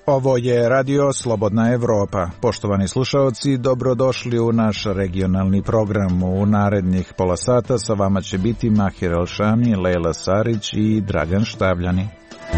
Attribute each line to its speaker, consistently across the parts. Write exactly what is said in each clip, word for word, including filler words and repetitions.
Speaker 1: Ovo je Radio Slobodna Evropa. Poštovani slušaoci, dobrodošli u naš regionalni program. U narednih pola sata sa vama će biti Mahir Elšani, Lejla Sarić i Dragan Štavljani.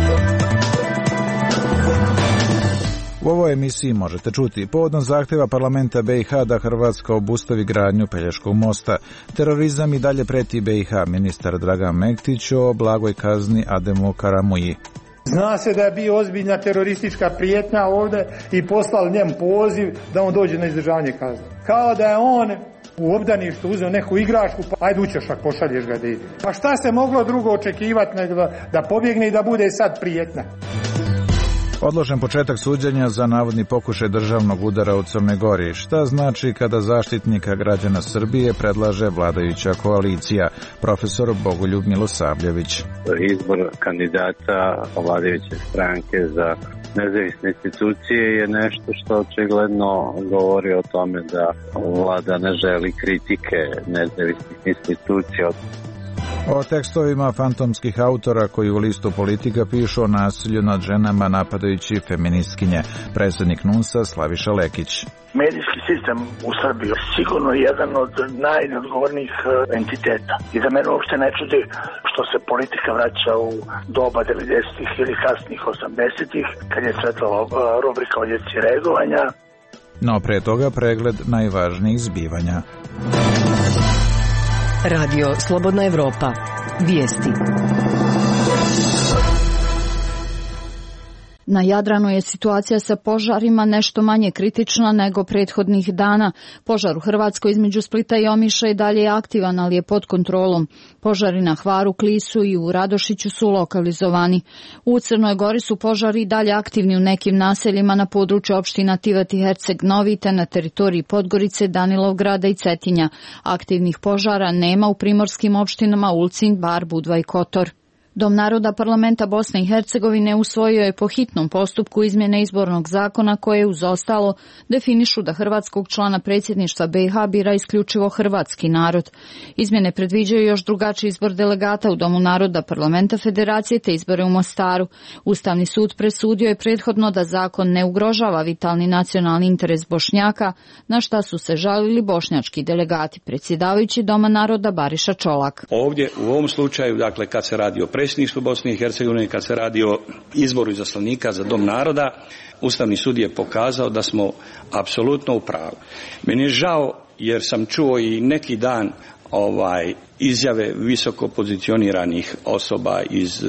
Speaker 1: U ovoj emisiji možete čuti povodom zahteva parlamenta B i H da Hrvatska obustavi gradnju Pelješkog mosta. Terorizam i dalje preti B i H, ministar Dragan Mektić o blagoj kazni Ademu Karamuji.
Speaker 2: Zna se da je bio ozbiljna teroristička prijetnja ovdje i poslali njemu poziv da on dođe na izdržavanje kazne. Kao da je on u obdaništu uzeo neku igračku, pa ajde ućeš ako pošalješ ga didi. Pa šta se moglo drugo očekivati nego da, da pobjegne i da bude sad prijetnja?
Speaker 1: Odložen početak suđenja za navodni pokušaj državnog udara u Crnoj Gori. Šta znači kada zaštitnika građana Srbije predlaže vladajuća koalicija? Profesor Bogoljub Milosavljević.
Speaker 3: Izbor kandidata vladajuće stranke za nezavisne institucije je nešto što očigledno govori o tome da vlada ne želi kritike nezavisnih institucija.
Speaker 1: O tekstovima fantomskih autora koji u listu Politika pišu o nasilju nad ženama napadajući feministkinje. Predsjednik NUNS-a Slaviša Lekić.
Speaker 4: Medijski sistem u Srbiji je sigurno jedan od najneodgovornijih entiteta. I da mene uopšte ne čudi što se politika vraća u doba devedesetih ili kasnih osamdesetih, kad je cvetala rubrika o djeci reagovanja.
Speaker 1: No pre toga pregled najvažnijih zbivanja.
Speaker 5: Radio Slobodna Evropa. Vijesti. Na Jadranu je situacija sa požarima nešto manje kritična nego prethodnih dana. Požar u Hrvatskoj između Splita i Omiša i dalje je aktivan, ali je pod kontrolom. Požari na Hvaru, Klisu i u Radošiću su lokalizovani. U Crnoj Gori su požari dalje aktivni u nekim naseljima na području opština Tivati, Herceg Novi, te na teritoriji Podgorice, Danilovgrada i Cetinja. Aktivnih požara nema u primorskim opštinama Ulcinj, Bar, Budva i Kotor. Dom naroda parlamenta Bosne i Hercegovine usvojio je po hitnom postupku izmjene izbornog zakona koje uz ostalo definišu da hrvatskog člana predsjedništva B i H bira isključivo hrvatski narod. Izmjene predviđaju još drugačiji izbor delegata u Domu naroda parlamenta Federacije te izbore u Mostaru. Ustavni sud presudio je prethodno da zakon ne ugrožava vitalni nacionalni interes Bošnjaka, na šta su se žalili bošnjački delegati. Predsjedavajući Doma naroda Bariša Čolak.
Speaker 6: Ovdje u ovom slučaju, dakle kad se radi o predsjedništvu Bosne i Hercegovine, kad se radi o izboru izaslanika za Dom naroda, Ustavni sud je pokazao da smo apsolutno u pravu. Meni je žao jer sam čuo i neki dan ovaj izjave visoko pozicioniranih osoba iz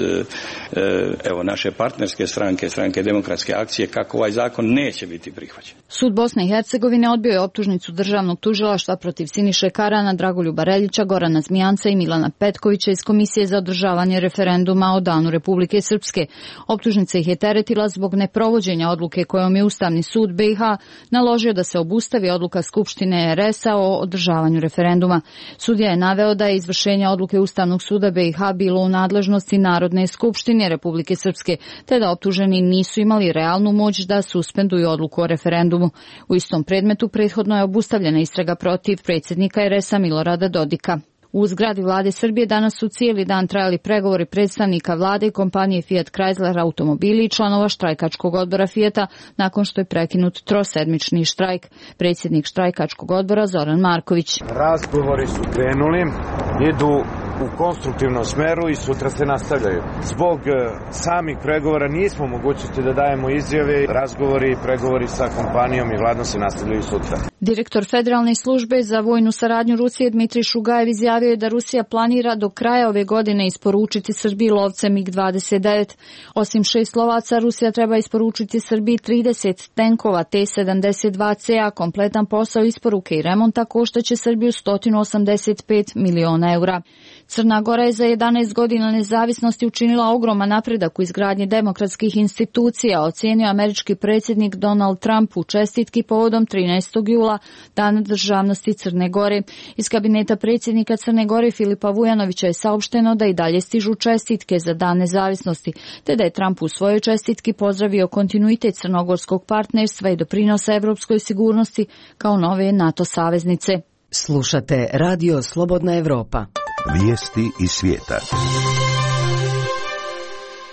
Speaker 6: evo naše partnerske stranke, stranke Demokratske akcije, kako ovaj zakon neće biti prihvaćen.
Speaker 5: Sud Bosne i Hercegovine odbio je optužnicu državnog tužilaštva protiv Siniše Karana, Dragoljuba Reljića, Gorana Zmijanca i Milana Petkovića iz Komisije za održavanje referenduma o Danu Republike Srpske. Optužnica ih je teretila zbog neprovođenja odluke kojom je Ustavni sud B i H naložio da se obustavi odluka Skupštine R S-a o održavanju referenduma. Sudija je naveo da je izvršenje odluke Ustavnog suda B i H bilo u nadležnosti Narodne skupštine Republike Srpske, te da optuženi nisu imali realnu moć da suspenduju odluku o referendumu. U istom predmetu prethodno je obustavljena istraga protiv predsjednika R S-a Milorada Dodika. U zgradi vlade Srbije danas su cijeli dan trajali pregovori predstavnika vlade i kompanije Fiat Chrysler automobili i članova štrajkačkog odbora Fijata nakon što je prekinut trosedmični štrajk. Predsjednik štrajkačkog odbora Zoran Marković.
Speaker 7: Razgovori su krenuli, idu u konstruktivnom smeru i sutra se nastavljaju. Zbog samih pregovora nismo mogućnosti da dajemo izjave. Razgovori i pregovori sa kompanijom i vladom se nastavljaju sutra.
Speaker 5: Direktor Federalne službe za vojnu saradnju Rusije Dmitrij Šugajev izjavio je da Rusija planira do kraja ove godine isporučiti Srbiji lovce mig dvadeset devet. Osim šest lovaca, Rusija treba isporučiti Srbiji trideset tenkova T sedamdeset dva C, a kompletan posao isporuke i remonta koštaće Srbiju sto osamdeset pet miliona eura. Crna Gora je za jedanaest godina nezavisnosti učinila ogroman napredak u izgradnji demokratskih institucija, ocijenio američki predsjednik Donald Trump u čestitki povodom trinaestog jula, dana državnosti Crne Gore. Iz kabineta predsjednika Crne Gore Filipa Vujanovića je saopšteno da i dalje stižu čestitke za dan nezavisnosti, te da je Trump u svojoj čestitki pozdravio kontinuitet crnogorskog partnerstva i doprinosa evropskoj sigurnosti kao nove NATO saveznice. Slušate Radio Slobodna Evropa.
Speaker 8: Vijesti iz svijeta.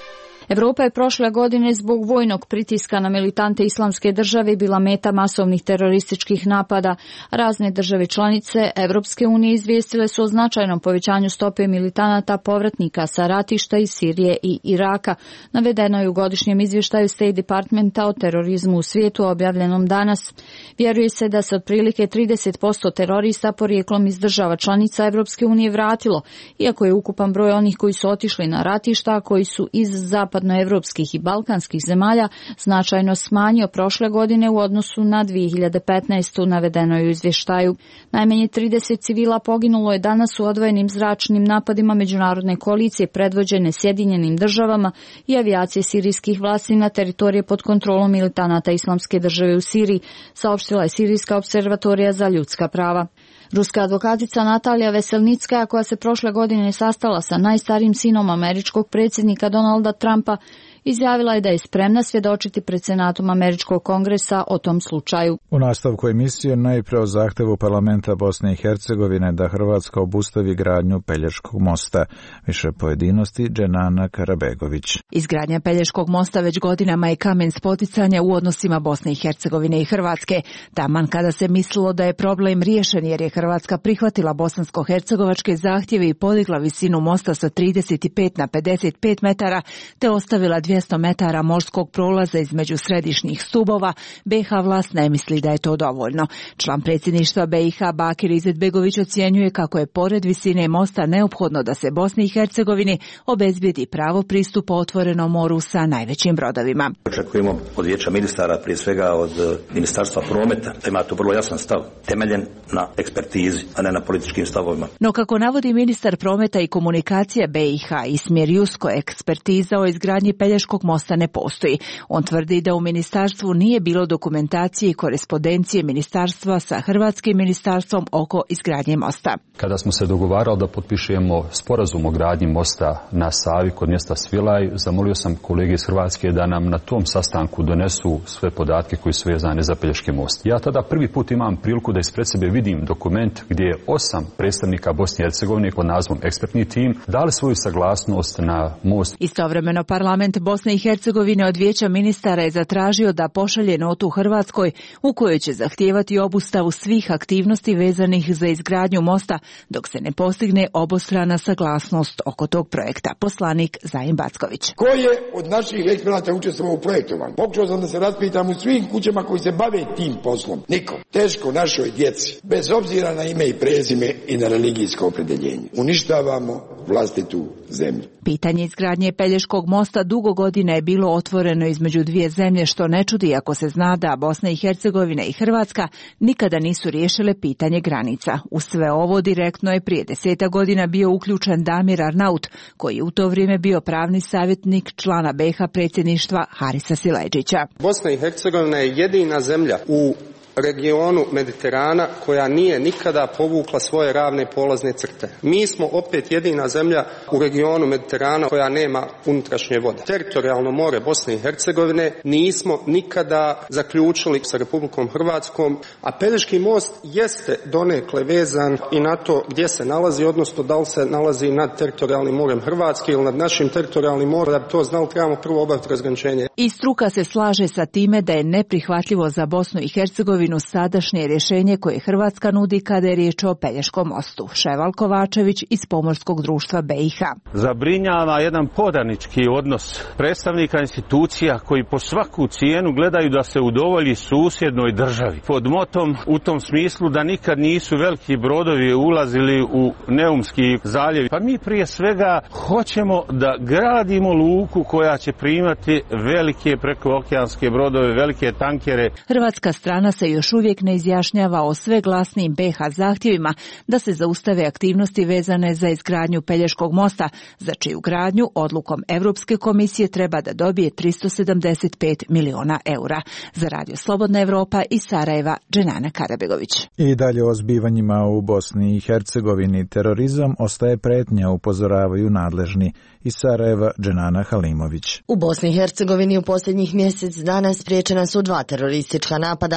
Speaker 5: Evropa je prošle godine zbog vojnog pritiska na militante Islamske države bila meta masovnih terorističkih napada. Razne države članice Evropske unije izvijestile su o značajnom povećanju stope militanata povratnika sa ratišta iz Sirije i Iraka. Navedeno je u godišnjem izvještaju State Departmenta o terorizmu u svijetu objavljenom danas. Vjeruje se da se otprilike trideset posto terorista porijeklom iz država članica Evropske unije vratilo, iako je ukupan broj onih koji su otišli na ratišta, a koji su iz zapadnoevropskih i balkanskih zemalja značajno smanjio prošle godine u odnosu na dvije hiljade petnaestu. navedeno je u izvještaju. Najmanje trideset civila poginulo je danas u odvojenim zračnim napadima međunarodne koalicije predvođene Sjedinjenim državama i avijacije sirijskih vlasti na teritorije pod kontrolom militanata Islamske države u Siriji, saopštila je Sirijska observatorija za ljudska prava. Ruska advokatica Natalija Veselnickaja, koja se prošle godine sastala sa najstarijim sinom američkog predsjednika Donalda Trumpa, izjavila je da je spremna svjedočiti pred Senatom Američkog kongresa o tom slučaju.
Speaker 1: U nastavku emisije najprije o zahtevu parlamenta Bosne i Hercegovine da Hrvatska obustavi gradnju Pelješkog mosta. Više pojedinosti Dženana Karabegović.
Speaker 8: Izgradnja Pelješkog mosta već godinama je kamen spoticanja u odnosima Bosne i Hercegovine i Hrvatske. Taman kada se mislilo da je problem riješen jer je Hrvatska prihvatila bosansko-hercegovačke zahtjeve i podigla visinu mosta sa trideset pet na pedeset pet metara te ostavila dvjesto metara morskog prolaza između središnjih stubova, be i ha vlast ne misli da je to dovoljno. Član predsjedništva be i ha Bakir Izetbegović ocjenjuje kako je pored visine mosta neophodno da se Bosni i Hercegovini obezbijedi pravo pristupa otvorenom moru sa najvećim brodovima.
Speaker 9: Očekujemo od vijeća ministara, prije svega od Ministarstva prometa, da ima to vrlo jasan stav, temeljen na ekspertizi, a ne na političkim stavovima.
Speaker 8: No kako navodi ministar prometa i komunikacija be i ha Ismir Jusko, ekspertiza o izgradnji Pelješkog mosta ne postoji. On tvrdi da u ministarstvu nije bilo dokumentacije i korespondencije ministarstva sa hrvatskim ministarstvom oko izgradnje mosta.
Speaker 10: Kada smo se dogovarali da potpišemo sporazum o gradnji mosta na Savi kod mjesta Svilaj, zamolio sam kolege iz Hrvatske da nam na tom sastanku donesu sve podatke koji su vezane za Pelješki most. Ja tada prvi put imam priliku da ispred sebe vidim dokument gdje je osam predstavnika Bosne i Hercegovine pod nazivom ekspertni tim dali svoju saglasnost na most.
Speaker 8: Istovremeno parlament Bosne i Hercegovine od vijeća ministara je zatražio da pošalje notu Hrvatskoj u kojoj će zahtijevati obustavu svih aktivnosti vezanih za izgradnju mosta dok se ne postigne obostrana saglasnost oko tog projekta. Poslanik Zajin Backović.
Speaker 11: Ko je od naših eksperata učestvovao u projektovanju? Pokušao sam da se raspitam u svim kućama koji se bave tim poslom. Niko. Teško našoj djeci, bez obzira na ime i prezime i na religijsko opredjeljenje. Uništavamo vlastitu zemlju.
Speaker 8: Pitanje izgradnje Pelješkog mosta dugo godina je bilo otvoreno između dvije zemlje, što ne čudi ako se zna da Bosna i Hercegovina i Hrvatska nikada nisu riješile pitanje granica. U sve ovo direktno je prije deseta godina bio uključen Damir Arnaut, koji je u to vrijeme bio pravni savjetnik člana be i ha predsjedništva Harisa Sileđića.
Speaker 12: Bosna i Hercegovina je jedina zemlja u regionu Mediterana koja nije nikada povukla svoje ravne polazne crte. Mi smo opet jedina zemlja u regionu Mediterana koja nema unutrašnje vode. Teritorijalno more Bosne i Hercegovine nismo nikada zaključili sa Republikom Hrvatskom, a Pelješki most jeste donekle vezan i na to gdje se nalazi, odnosno da li se nalazi nad teritorijalnim morem Hrvatske ili nad našim teritorijalnim morem. Da bi to znali, trebamo prvo obaviti razgraničenje.
Speaker 8: I struka se slaže sa time da je neprihvatljivo za Bosnu i Hercegovinu sadašnje rješenje koje Hrvatska nudi kada je riječ o Pelješkom mostu. Ševal Kovačević iz Pomorskog društva be i ha.
Speaker 13: Zabrinjava jedan podanički odnos predstavnika institucija koji po svaku cijenu gledaju da se udovolji susjednoj državi. Pod motom u tom smislu da nikad nisu veliki brodovi ulazili u Neumski zaljev. Pa mi prije svega hoćemo da gradimo luku koja će primati velike prekookeanske brodove, velike tankere.
Speaker 8: Hrvatska strana se još uvijek ne izjašnjava o sve glasnijim be i ha zahtjevima da se zaustave aktivnosti vezane za izgradnju Pelješkog mosta, za čiju gradnju odlukom Europske komisije treba da dobije tristo sedamdeset pet miliona eura. Za Radio Slobodna Evropa iz Sarajeva, Dženana Karabegović.
Speaker 1: I dalje o zbivanjima u Bosni i Hercegovini. Terorizam ostaje pretnja, upozoravaju nadležni. Iz Sarajeva, Dženana Halimović.
Speaker 14: U Bosni i Hercegovini u posljednjih mjesec dana spriječena su dva teroristička napada, potvrđuju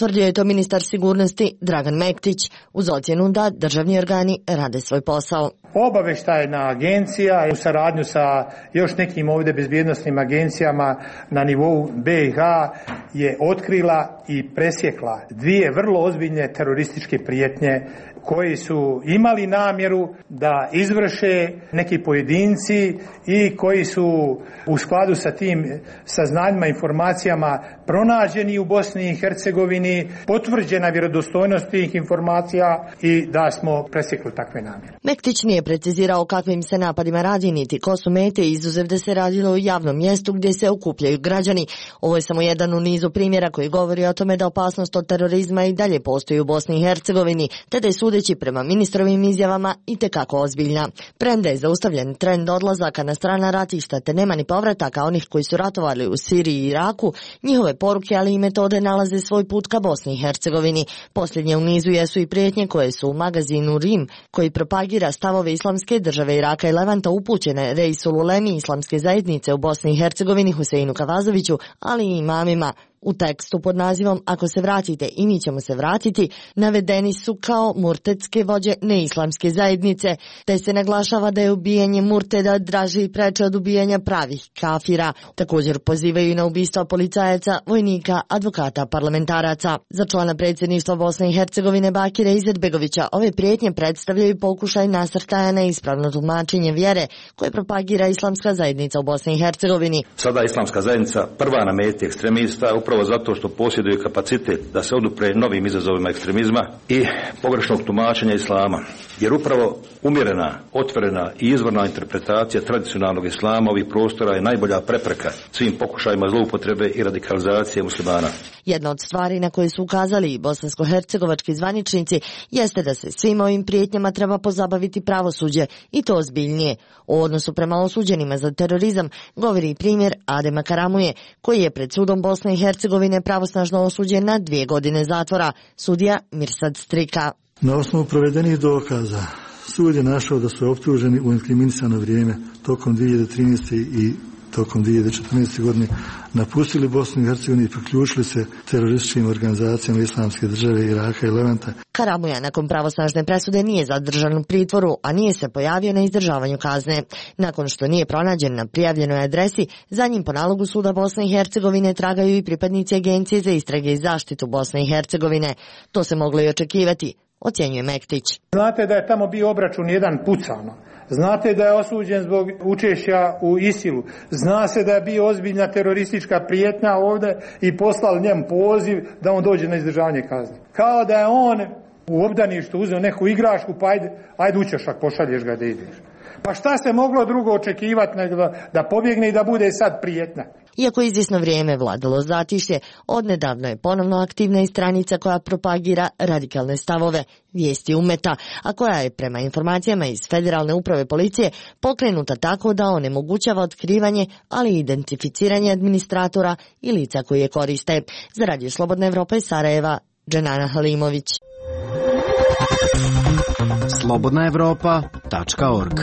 Speaker 14: Potvrdio je to ministar sigurnosti Dragan Mektić uz ocjenu da državni organi rade svoj posao.
Speaker 2: Obavještajna agencija u saradnju sa još nekim ovdje bezbjednosnim agencijama na nivou B i H je otkrila i presjekla dvije vrlo ozbiljne terorističke prijetnje koji su imali namjeru da izvrše neki pojedinci i koji su u skladu sa tim saznanjima, informacijama pronađeni u Bosni i Hercegovini, potvrđena vjerodostojnost tih informacija i da smo presjekli takve namjere.
Speaker 14: Mektić nije precizirao o kakvim se napadima radi niti ko su mete, izuzev da se radilo u javnom mjestu gdje se okupljaju građani. Ovo je samo jedan u nizu primjera koji govori o tome da opasnost od terorizma i dalje postoji u Bosni i Hercegovini, te da je sudeći prema ministrovim izjavama itekako ozbiljna. Premda je zaustavljen trend odlazaka na strana ratišta te nema ni povrataka onih koji su ratovali u Siriji i Iraku, njihove poruke ali i metode nalaze svoj put ka Bosni i Hercegovini. Posljednje u nizu jesu i prijetnje koje su u magazinu Rim, koji propagira stavove Islamske države Iraka i Levanta upućene Reisul Ulemi Islamske zajednice u Bosni i Hercegovini Huseinu Kavazoviću, ali i imamima. U tekstu pod nazivom Ako se vratite i mi ćemo se vratiti navedeni su kao murtetske vođe neislamske zajednice, te se naglašava da je ubijanje murteda draže i preče od ubijanja pravih kafira. Također pozivaju i na ubistva policajaca, vojnika, advokata, parlamentaraca. Za člana predsjedništva Bosne i Hercegovine Bakira Izetbegovića ove prijetnje predstavljaju pokušaj nasrtaja na ispravno tumačenje vjere koje propagira Islamska zajednica u Bosni i Hercegovini.
Speaker 9: Sada Islamska zajednica prva na meti ekstremista upravo zato što posjeduje kapacitet da se odupre novim izazovima ekstremizma i pogrešnog tumačenja islama. Jer upravo umjerena, otvorena i izvorna interpretacija tradicionalnog islama ovih prostora je najbolja prepreka svim pokušajima zloupotrebe i radikalizacije muslimana.
Speaker 14: Jedna od stvari na koje su ukazali i bosansko-hercegovački zvaničnici jeste da se svim ovim prijetnjama treba pozabaviti pravosuđe i to ozbiljnije. O odnosu prema osuđenima za terorizam govori i primjer Adema Karamuje, koji je pred sudom Bosne i Hercegovine pravosnažno osuđen na dvije godine zatvora, sudija Mirsad Strika.
Speaker 15: Na osnovu provedenih dokaza sud je našao da su optuženi u inkriminisano vrijeme tokom dvije hiljade trinaeste. i tokom dvije hiljade četrnaeste. godine napustili Bosnu i Hercegovinu i priključili se terorističkim organizacijama Islamske države Iraka i Levanta.
Speaker 14: Karamuja nakon pravosnažne presude nije zadržan u pritvoru, a nije se pojavio na izdržavanju kazne. Nakon što nije pronađen na prijavljenoj adresi, za njim po nalogu suda Bosne i Hercegovine tragaju i pripadnici Agencije za istrage i zaštitu Bosne i Hercegovine. To se moglo i očekivati, ocjenjuje Mektić.
Speaker 2: Znate da je tamo bio obračun jedan pucano. Znate da je osuđen zbog učešća u Isilu. Zna se da je bio ozbiljna teroristička prijetnja ovdje i poslali njemu poziv da on dođe na izdržavanje kazne. Kao da je on u obdaništu uzeo neku igračku, pa ajde, ajde učešak, pošalješ ga da ideš. Pa šta se moglo drugo očekivati nego da, da pobjegne i da bude sad prijetnja?
Speaker 14: Iako izvjesno vrijeme vladalo zatišje, odnedavno je ponovno aktivna i stranica koja propagira radikalne stavove, Vijesti Umeta, a koja je prema informacijama iz Federalne uprave policije pokrenuta tako da onemogućava otkrivanje, ali i identificiranje administratora i lica koji je koriste. Za Radio Slobodna Evropa iz Sarajeva, Dženana Halimović.
Speaker 16: slobodna evropa tačka org.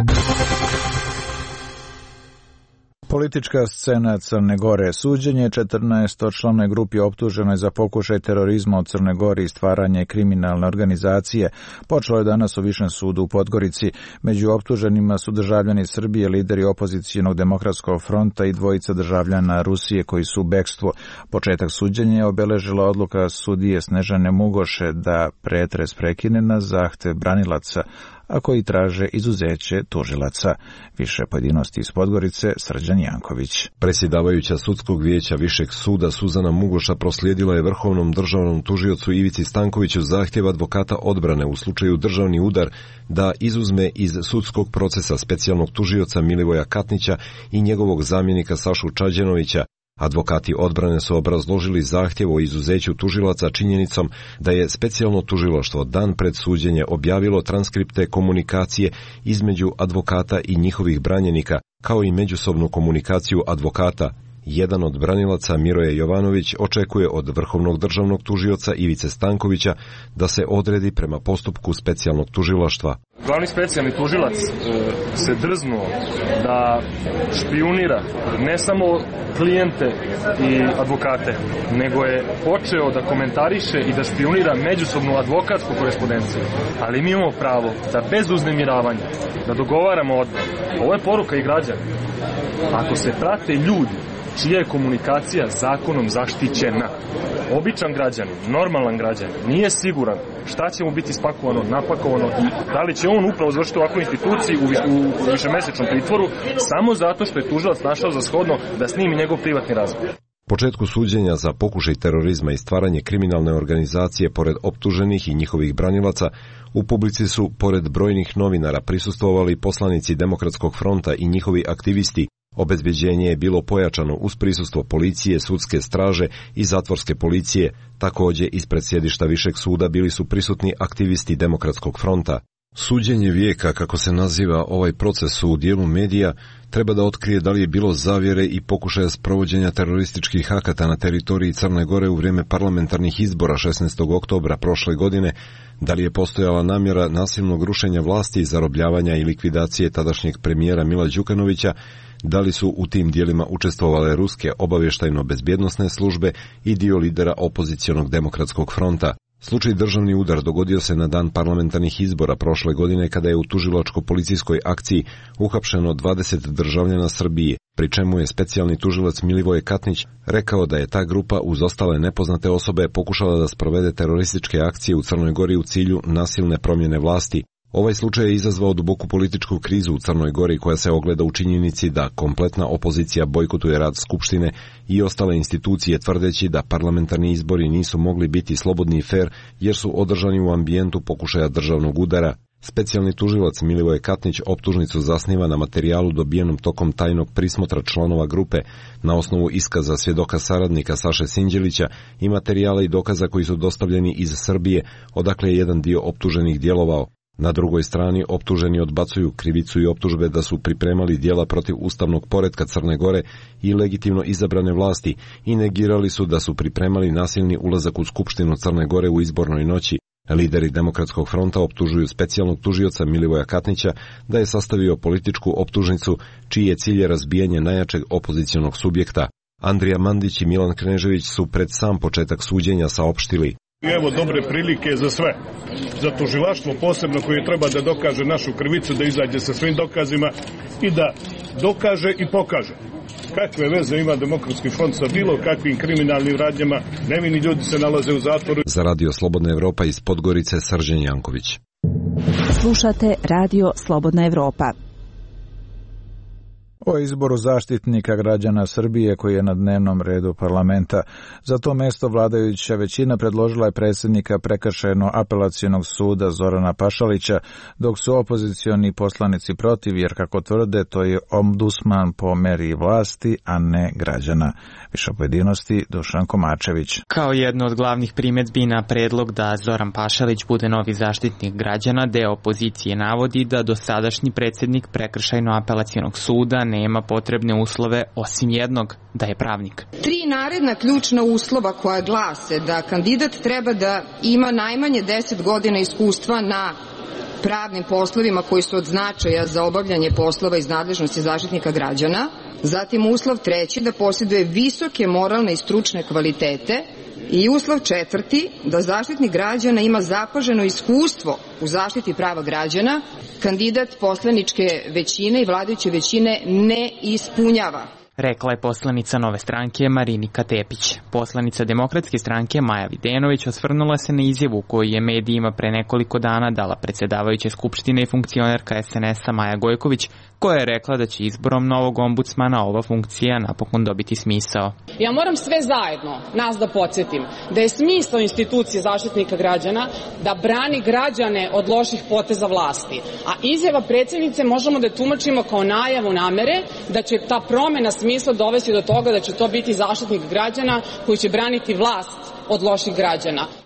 Speaker 1: Politička scena Crne Gore. Suđenje četrnaestočlanoj grupi optuženoj za pokušaj terorizma u Crne Gori i stvaranje kriminalne organizacije počelo je danas u Višem sudu u Podgorici. Među optuženima su državljani Srbije, lideri opozicijonog demokratskog fronta i dvojica državljana Rusije koji su u bekstvu. Početak suđenja je obeležila odluka sudije Snežane Mugoše da pretres prekine na zahtev branilaca, a koji traže izuzeće tužilaca. Više pojedinosti iz Podgorice, Srđan Janković.
Speaker 17: Predsjedavajuća sudskog vijeća Višeg suda Suzana Mugoša proslijedila je Vrhovnom državnom tužiocu Ivici Stankoviću zahtjev advokata odbrane u slučaju državni udar da izuzme iz sudskog procesa specijalnog tužioca Milivoja Katnića i njegovog zamjenika Sašu Čađenovića. Advokati odbrane su obrazložili zahtjev o izuzeću tužilaca činjenicom da je specijalno tužilaštvo dan pred suđenje objavilo transkripte komunikacije između advokata i njihovih branjenika, kao i međusobnu komunikaciju advokata Jedan od branilaca, Miroje Jovanović, očekuje od vrhovnog državnog tužioca Ivice Stankovića da se odredi prema postupku specijalnog tužilaštva.
Speaker 18: Glavni specijalni tužilac se drznuo da špijunira ne samo klijente i advokate, nego je počeo da komentariše i da špijunira međusobnu advokatsku korespondenciju. Ali mi imamo pravo da bez uznemiravanja, da dogovaramo odmah. Ovo je poruka i građana. Ako se prate ljudi čija je komunikacija zakonom zaštićena, običan građanin, normalan građanin, nije siguran šta će mu biti spakovano, napakovano i da li će on upravo završiti ovakvu instituciju u, u višemesečnom pritvoru samo zato što je tužilac našao za shodno da snimi njegov privatni razgovor.
Speaker 17: Početku suđenja za pokušaj terorizma i stvaranje kriminalne organizacije pored optuženih i njihovih branilaca, u publici su, pored brojnih novinara, prisustvovali poslanici Demokratskog fronta i njihovi aktivisti. Obezbeđenje je bilo pojačano uz prisustvo policije, sudske straže i zatvorske policije. Takođe, ispred sjedišta Višeg suda bili su prisutni aktivisti Demokratskog fronta. Suđenje vijeka, kako se naziva ovaj proces u dijelu medija, treba da otkrije da li je bilo zavjere i pokušaja sprovođenja terorističkih akata na teritoriji Crne Gore u vrijeme parlamentarnih izbora šesnaestog oktobra prošle godine, da li je postojala namjera nasilnog rušenja vlasti, zarobljavanja i likvidacije tadašnjeg premijera Mila Đukanovića, da li su u tim dijelima učestvovale ruske obavještajno-bezbjednosne službe i dio lidera opozicionog Demokratskog fronta. Slučaj državni udar dogodio se na dan parlamentarnih izbora prošle godine kada je u tužilačko-policijskoj akciji uhapšeno dvadeset državljana Srbije, pri čemu je specijalni tužilac Milivoje Katnić rekao da je ta grupa uz ostale nepoznate osobe pokušala da sprovede terorističke akcije u Crnoj Gori u cilju nasilne promjene vlasti. Ovaj slučaj je izazvao duboku političku krizu u Crnoj Gori koja se ogleda u činjenici da kompletna opozicija bojkotuje rad Skupštine i ostale institucije tvrdeći da parlamentarni izbori nisu mogli biti slobodni i fer jer su održani u ambijentu pokušaja državnog udara. Specijalni tužilac Milivoje Katnić optužnicu zasniva na materijalu dobijenom tokom tajnog prismotra članova grupe na osnovu iskaza svjedoka saradnika Saše Sinđelića i materijala i dokaza koji su dostavljeni iz Srbije, odakle je jedan dio optuženih djelovao. Na drugoj strani optuženi odbacuju krivicu i optužbe da su pripremali djela protiv ustavnog poretka Crne Gore i legitimno izabrane vlasti i negirali su da su pripremali nasilni ulazak u Skupštinu Crne Gore u izbornoj noći. Lideri Demokratskog fronta optužuju specijalnog tužioca Milivoja Katnića da je sastavio političku optužnicu čiji je cilj razbijanje najjačeg opozicionog subjekta. Andrija Mandić i Milan Knežević su pred sam početak suđenja saopštili:
Speaker 19: Evo dobre prilike za sve, za tužilaštvo posebno koje treba da dokaže našu krivicu, da izađe sa svim dokazima i da dokaže i pokaže kakve veze ima Demokratski front sa bilo kakvim kriminalnim radnjama. Nevini ljudi se nalaze u zatvoru.
Speaker 17: Za Radio Slobodna Evropa iz Podgorice, Srđan Janković.
Speaker 8: Slušate Radio Slobodna Evropa.
Speaker 1: O izboru zaštitnika građana Srbije koji je na dnevnom redu parlamenta. Za to mesto vladajuća većina predložila je predsjednika Prekršajno-apelacionog suda Zorana Pašalića, dok su opozicioni poslanici protiv, jer kako tvrde, to je ombudsman po meri vlasti, a ne građana. Više pojedinosti Dušan Komačević.
Speaker 20: Kao jedno od glavnih primjedbi na predlog da Zoran Pašalić bude novi zaštitnik građana, deo opozicije navodi da dosadašnji predsjednik Prekršajno-apelacionog suda nema potrebne uslove osim jednog, da je pravnik.
Speaker 21: Tri naredna ključna uslova koja glase da kandidat treba da ima najmanje deset godina iskustva na pravnim poslovima koji su od značaja za obavljanje poslova iz nadležnosti zaštitnika građana. Zatim uslov treći, da posjeduje visoke moralne i stručne kvalitete. I uslov četvrti, da zaštitnik građana ima zapaženo iskustvo u zaštiti prava građana, kandidat poslaničke većine i vladajuće većine ne ispunjava.
Speaker 20: Rekla je poslanica Nove stranke Marinika Tepić. Poslanica Demokratske stranke Maja Videnović osvrnula se na izjavu koju je medijima pre nekoliko dana dala predsjedavajuća Skupštine i funkcionerka es en es-a Maja Gojković, koja je rekla da će izborom novog ombudsmana ova funkcija napokon dobiti smisao.
Speaker 22: Ja moram sve zajedno nas da podsjetim da je smisao institucije zaštitnika građana da brani građane od loših poteza vlasti, a izjava predsjednice možemo da tumačimo kao najavu namere da će ta promjena smisla dovesti do toga da će to biti zaštitnik građana koji će braniti vlast od loših građana.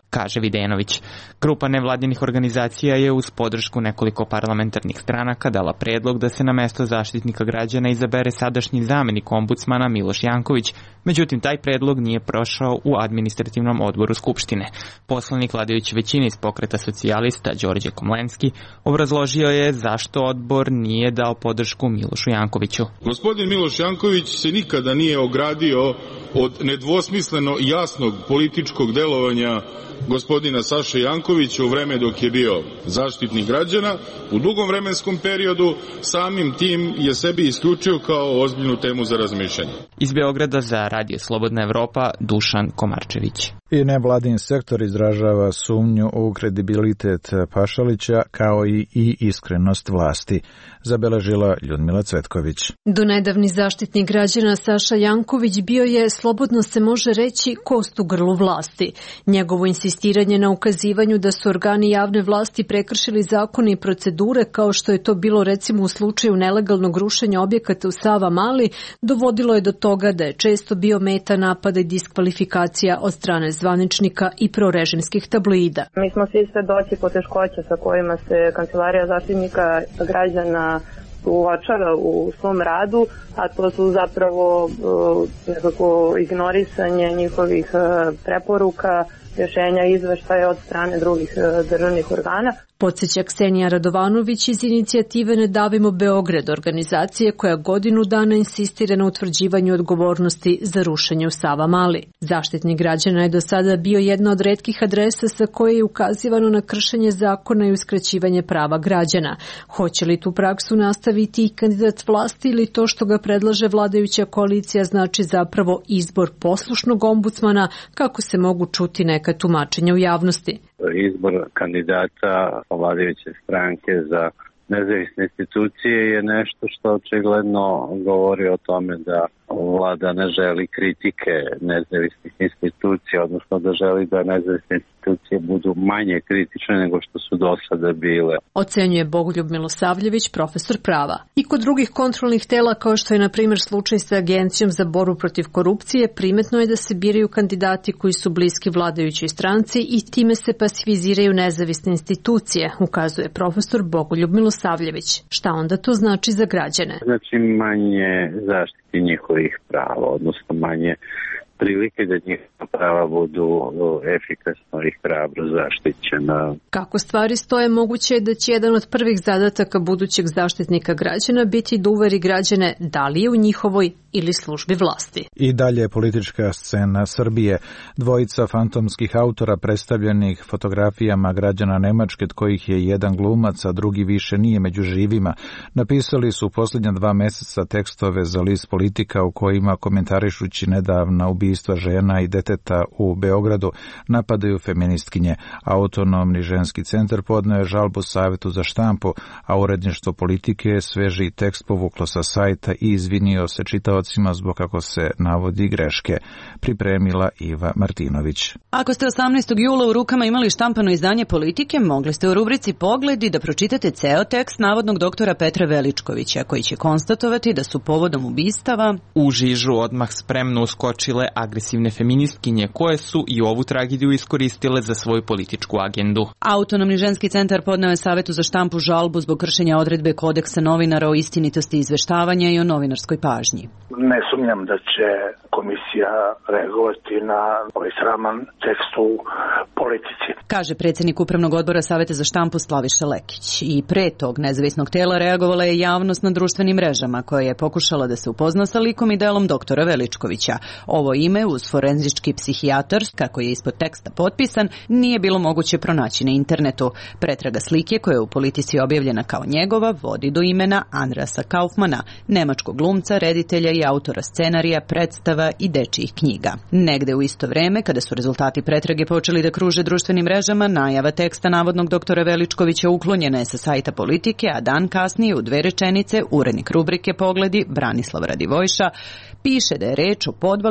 Speaker 20: kaže Videnović. Grupa nevladinih organizacija je uz podršku nekoliko parlamentarnih stranaka dala predlog da se na mesto Zaštitnika građana izabere sadašnji zamenik ombudsmana Miloš Janković, međutim taj predlog nije prošao u administrativnom odboru Skupštine. Poslanik vladajuće većine iz Pokreta socijalista Đorđe Komlenski obrazložio je zašto odbor nije dao podršku Milošu Jankoviću.
Speaker 3: Gospodin Miloš Janković se nikada nije ogradio od nedvosmisleno jasnog političkog delovanja gospodina Saše Jankovića u vreme dok je bio Zaštitnik građana. U dugom vremenskom periodu samim tim je sebi isključio kao ozbiljnu temu za razmišljanje.
Speaker 20: Iz Beograda za Radio Slobodna Evropa, Dušan Komarčević.
Speaker 1: I nevladin sektor izražava sumnju u kredibilitet Pašalića kao i, i iskrenost vlasti, zabeležila Ljudmila Cvetković.
Speaker 4: Donedavni Zaštitnik građana Saša Janković bio je, slobodno se može reći, kost u grlu vlasti. Njegovo insistiranje na ukazivanju da su organi javne vlasti prekršili zakone i procedure, kao što je to bilo recimo u slučaju nelegalnog rušenja objekata u Savamali, dovodilo je do toga da je često bio meta napada i diskvalifikacija od strane zvaničnika i prorežimskih tabloida.
Speaker 23: Mi smo svi svedoci poteškoća sa kojima se Kancelarija Zaštitnika građana uočava u svom radu, a to su zapravo uh, nekako ignorisanje njihovih uh, preporuka, rješenja i izveštaja od strane drugih uh, državnih organa.
Speaker 4: Podsjeća Ksenija Radovanović iz inicijative Ne davimo Beograd, organizacije koja godinu dana insistira na utvrđivanju odgovornosti za rušenje u Savamali. Zaštitnik građana je do sada bio jedna od retkih adresa sa koje je ukazivano na kršenje zakona i uskraćivanje prava građana. Hoće li tu praksu nastaviti i kandidat vlasti ili to što ga predlaže vladajuća koalicija znači zapravo izbor poslušnog ombudsmana, kako se mogu čuti neka tumačenja u javnosti?
Speaker 24: Izbor kandidata vladajuće stranke za nezavisne institucije je nešto što očigledno govori o tome da vlada ne želi kritike nezavisnih institucija, odnosno da želi da nezavisne institucije budu manje kritične nego što su do sada bile.
Speaker 4: Ocenjuje Bogoljub Milosavljević, profesor prava. I kod drugih kontrolnih tela, kao što je na primjer slučaj sa Agencijom za borbu protiv korupcije, primetno je da se biraju kandidati koji su bliski vladajućoj stranci i time se pasiviziraju nezavisne institucije, ukazuje profesor Bogoljub Milosavljević. Šta onda to znači za građane?
Speaker 24: Znači manje zaštiti njihovih prava, odnosno manje prilike da njihova prava budu efikasno i hrabro zaštićena.
Speaker 4: Kako stvari stoje, moguće je da će jedan od prvih zadataka budućeg Zaštitnika građana biti da uveri građane da li je u njihovoj ili službi vlasti.
Speaker 1: I dalje politička scena Srbije. Dvojica fantomskih autora predstavljenih fotografijama građana Nemačke, od kojih je jedan glumac, a drugi više nije među živima, napisali su u posljednja dva meseca tekstove za list Politika u kojima, komentarišući nedavna ubistva žena i deteta u Beogradu, napadaju feministkinje. Autonomni ženski centar podneo je žalbu Savetu za štampu, a uredništvo Politike je sveži tekst povuklo sa sajta i izvinio se čitaocima zbog kako se navodi greške. Pripremila Iva Martinović.
Speaker 25: Ako ste osamnaestog jula u rukama imali štampano izdanje Politike, mogli ste u rubrici Pogledi da pročitate ceo tekst navodnog doktora Petra Veličkovića, koji će konstatovati da su povodom ubistava
Speaker 20: u žižu odmah spremno uskočile agresivne feministkinje koje su i ovu tragediju iskoristile za svoju političku agendu.
Speaker 25: Autonomni ženski centar podneo je Savetu za štampu žalbu zbog kršenja odredbe kodeksa novinara o istinitosti izveštavanja i o novinarskoj pažnji.
Speaker 26: Ne sumnjam da će komisija reagovati na ovaj sraman tekst u Politici,
Speaker 25: kaže predsjednik Upravnog odbora Saveta za štampu Slaviša Lekić. I pre tog nezavisnog tela reagovala je javnost na društvenim mrežama, koja je pokušala da se upozna sa likom i delom doktora Veličkovića. Ovo ime uz forenzički psihijatar, kako je ispod teksta potpisan, nije bilo moguće pronaći na internetu. Pretraga slike, koja je u Politici objavljena kao njegova, vodi do imena Andreasa Kaufmana, nemačkog glumca, reditelja i autora scenarija, predstava i dečijih knjiga. Negde u isto vreme, kada su rezultati pretrage počeli da kruže društvenim mrežama, najava teksta navodnog doktora Veličkovića uklonjena je sa sajta Politike, a dan kasnije u dve rečenice urednik rubrike Pogledi Branislav Radivojša piše da je reč o podvali autora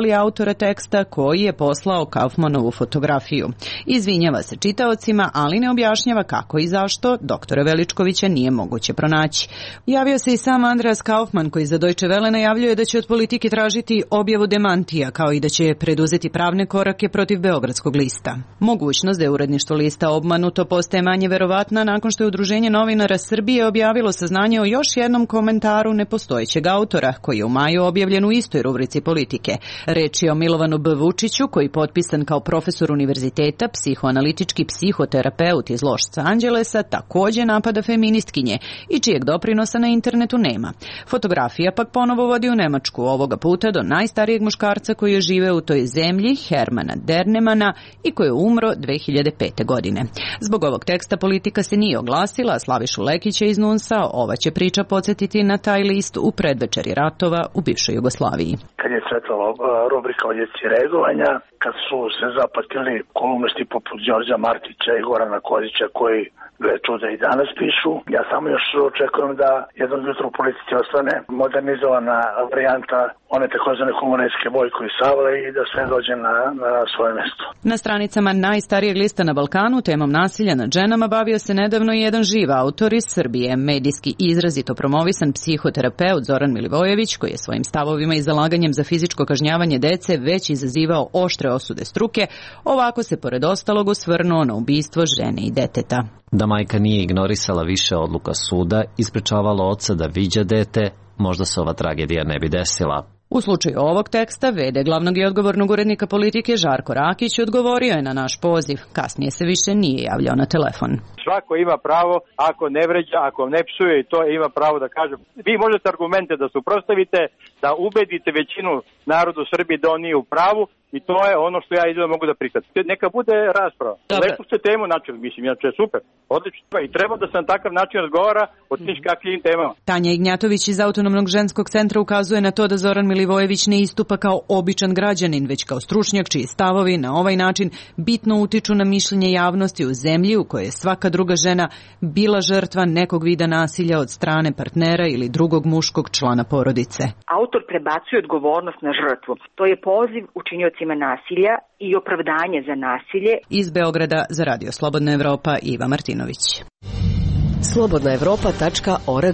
Speaker 25: autora teksta koji je poslao Kaufmanovu fotografiju. Izvinjava se čitaocima, ali ne objašnjava kako i zašto doktora Veličkovića nije moguće pronaći. Javio se i sam Andreas Kaufman koji za Deutsche Welle najavljuje da će od politike tražiti objavu demantija, kao i da će preduzeti pravne korake protiv Beogradskog lista. Mogućnost da je uredništvo lista obmanuto postaje manje verovatna nakon što je Udruženje novinara Srbije objavilo saznanje o još jednom komentaru nepostojećeg autora, koji je u maju objavljen u istoj rubrici politike. Reč je o Milovanu B. Vučiću, koji potpisan kao profesor univerziteta, psihoanalitički psihoterapeut iz Los Angelesa, takođe napada feministkinje i čijeg doprinosa na internetu nema. Fotografija pak ponovo vodi u Nemačku, ovoga puta do najstarijeg muškarca koji je živeo u toj zemlji, Hermana Dernemana, i koji je umro dve hiljade pete. godine. Zbog ovog teksta politika se nije oglasila, a Slavišu Lekića iz Nunsa ova će priča podsjetiti na taj list u predvečeri ratova u bivšoj Jugoslaviji.
Speaker 26: Kad je cvetala rubrika o djeci reagovanja, kad su se zapatili kolumnisti poput Đorđa Martića i Gorana Kozića koji gle čuda i danas pišu. Ja samo još očekujem da jednog jutra u politici ostane modernizovana varijanta one takozvane komunistske Vojko i Savle i da sve dođe na, na svoje mesto.
Speaker 25: Na stranicama najstarijeg lista na Balkanu temom nasilja nad ženama bavio se nedavno i jedan živ autor iz Srbije, medijski izrazito promovisan psihoterapeut Zoran Milivojević, koji je svojim stavovima i zalaganjem za fizičko kažnjavanje dece već izazivao oštre osude struke. Ovako se pored ostalog osvrnuo na ubistvo žene i deteta.
Speaker 5: Da majka nije ignorisala više odluka suda i sprečavala oca da viđa dete, možda se ova tragedija ne bi desila.
Speaker 25: U slučaju ovog teksta, ve de glavnog i odgovornog urednika politike Žarko Rakić odgovorio je na naš poziv. Kasnije se više nije javljao na telefon.
Speaker 6: Svako ima pravo, ako ne vređa, ako ne psuje, i to ima pravo da kaže. Vi možete argumente da suprotstavite, da ubedite većinu narodu Srbije da on nije u pravu, i to je ono što ja izgleda mogu da prihvatim. Neka bude rasprava. Lepo ste temu načeli, mislim, inače je super, odlično. I treba da se na takav način razgovara o tim kakvim temama.
Speaker 25: Tanja Ignjatović iz Autonomnog ženskog centra ukazuje na to da Zoran Milivojević ne istupa kao običan građanin, već kao stručnjak čiji stavovi na ovaj način bitno utiču na mišljenje javnosti u zemlji u kojoj je svaka druga žena bila žrtva nekog vida nasilja od strane partnera ili drugog muškog člana porodice.
Speaker 7: Autor prebacuje odgovornost na žrtvu. To je poziv učiniocima nasilja i opravdanje za nasilje.
Speaker 25: Iz Beograda za Radio Slobodna Evropa Iva Martinović.
Speaker 10: slobodna evropa tačka org.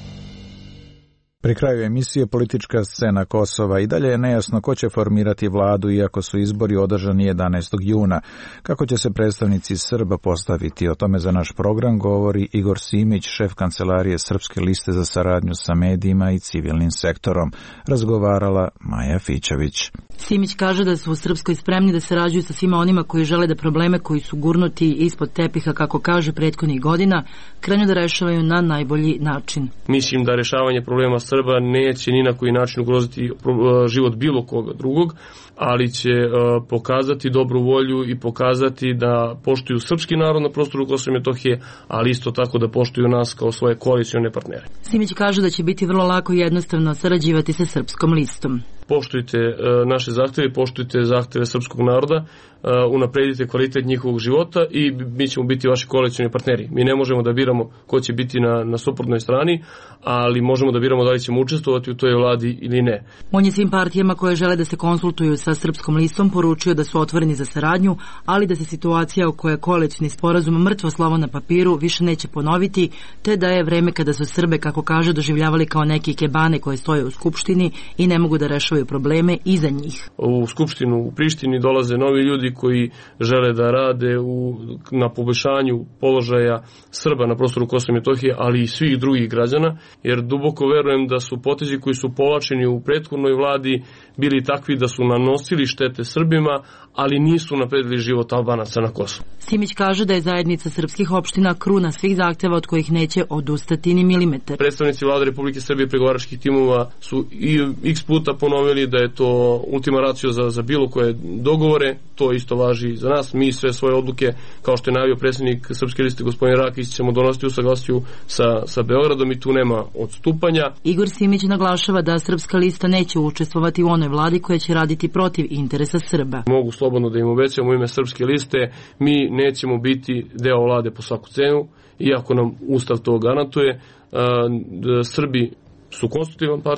Speaker 1: Pri kraju emisije politička scena Kosova i dalje je nejasno ko će formirati vladu iako su izbori održani jedanaestog juna. Kako će se predstavnici Srba postaviti? O tome za naš program govori Igor Simić, šef kancelarije Srpske liste za saradnju sa medijima i civilnim sektorom. Razgovarala Maja Fićević.
Speaker 11: Simić kaže da su u Srpskoj spremni da sarađuju sa svima onima koji žele da probleme koji su gurnuti ispod tepiha, kako kaže prethodnih godina, krenu da rešavaju na najbolji način.
Speaker 12: Mislim da rešavanje problema Srba neće ni na koji način ugroziti život bilo koga drugog, ali će uh, pokazati dobru volju i pokazati da poštuju srpski narod na prostoru Kosova i Metohije, ali isto tako da poštuju nas kao svoje koalicione partnere.
Speaker 11: Simić kaže da će biti vrlo lako i jednostavno sarađivati sa Srpskom listom.
Speaker 12: Poštujte uh, naše zahteve, poštujte zahteve srpskog naroda, uh, unapredite kvalitet njihovog života i mi ćemo biti vaši koalicioni partneri. Mi ne možemo da biramo ko će biti na, na suprotnoj strani, ali možemo da biramo da li ćemo učestvovati u toj vladi ili ne.
Speaker 11: On je svim partijama koje žele da se konsultuju sa Srpskom listom poručio da su otvoreni za saradnju, ali da se situacija u kojoj je koalicioni sporazum mrtvo slovo na papiru više neće ponoviti, te da je vreme kada su Srbe, kako kaže, doživljavali kao neki kebane koje stoje u Skupštini i ne mogu da rešavaju probleme iza njih.
Speaker 12: U Skupštinu u Prištini dolaze novi ljudi koji žele da rade u, na poboljšanju položaja Srba na prostoru Kosova i Metohije, ali i svih drugih građana, jer duboko verujem da su potezi koji su povlačeni u prethodnoj vladi bili takvi da su nanosili štete Srbima, ali nisu napredili život Albanaca na Kosovu.
Speaker 11: Simić kaže da je zajednica srpskih opština kruna svih zahteva od kojih neće odustati ni milimetar.
Speaker 12: Predstavnici vlade Republike Srbije i pregovaračkih timova su i x puta ponovili da je to ultima ratio za, za bilo koje dogovore, to isto važi za nas. Mi sve svoje odluke, kao što je najavio predsjednik Srpske liste gospodin Rakić, ćemo donositi u saglasju sa, sa Beogradom i tu nema odstupanja.
Speaker 11: Igor Simić naglašava da Srpska lista neće učestvovati u onoj vladi koja će raditi protiv interesa Srba.
Speaker 12: Mogu slobodno da im obećam u ime Srpske liste, mi nećemo biti deo vlade po svaku cenu, iako nam Ustav to garantuje. Srbi su konstruktivan partner,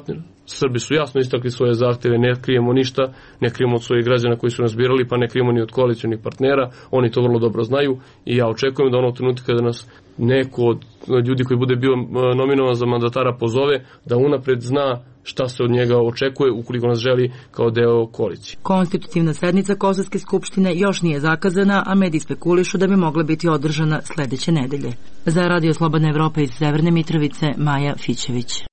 Speaker 12: Srbi su jasno istakli svoje zahteve, ne krijemo ništa, ne krijemo od svojih građana koji su nas birali, pa ne krijemo ni od koalicionih partnera, oni to vrlo dobro znaju i ja očekujem da onog trenutka kada nas neko od ljudi koji bude bio nominovan za mandatara pozove, da unapred zna šta se od njega očekuje ukoliko nas želi kao deo koalicije.
Speaker 11: Konstitutivna sednica Kosovske skupštine još nije zakazana, a mediji spekulišu da bi mogla biti održana sledeće nedelje. Za Radio Slobodna Evropa iz Severne Mitrovice, Maja Fićević.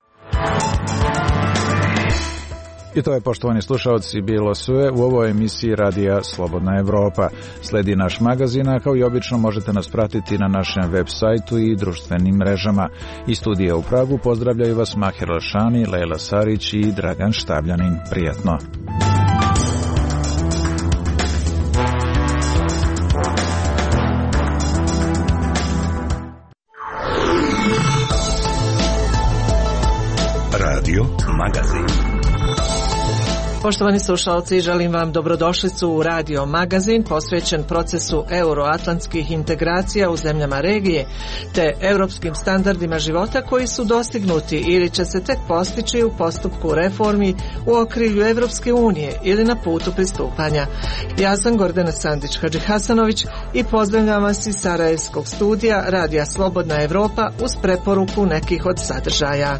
Speaker 1: I to je, poštovani slušalci, bilo sve u ovoj emisiji Radija Slobodna Evropa. Sledi naš magazin, a kao i obično možete nas pratiti na našem web sajtu i društvenim mrežama. Iz studija u Pragu pozdravljaju vas Mahir Lašani, Lejla Sarić i Dragan Štabljanin. Prijatno.
Speaker 2: Radio Magazin.
Speaker 9: Poštovani slušalci, želim vam dobrodošlicu u Radio Magazin posvećen procesu euroatlantskih integracija u zemljama regije te europskim standardima života koji su dostignuti ili će se tek postići u postupku reformi u okrilju Evropske unije ili na putu pristupanja. Ja sam Gordana Sandić-Hadžihasanović i pozdravljam vas iz Sarajevskog studija Radija Slobodna Evropa uz preporuku nekih od sadržaja.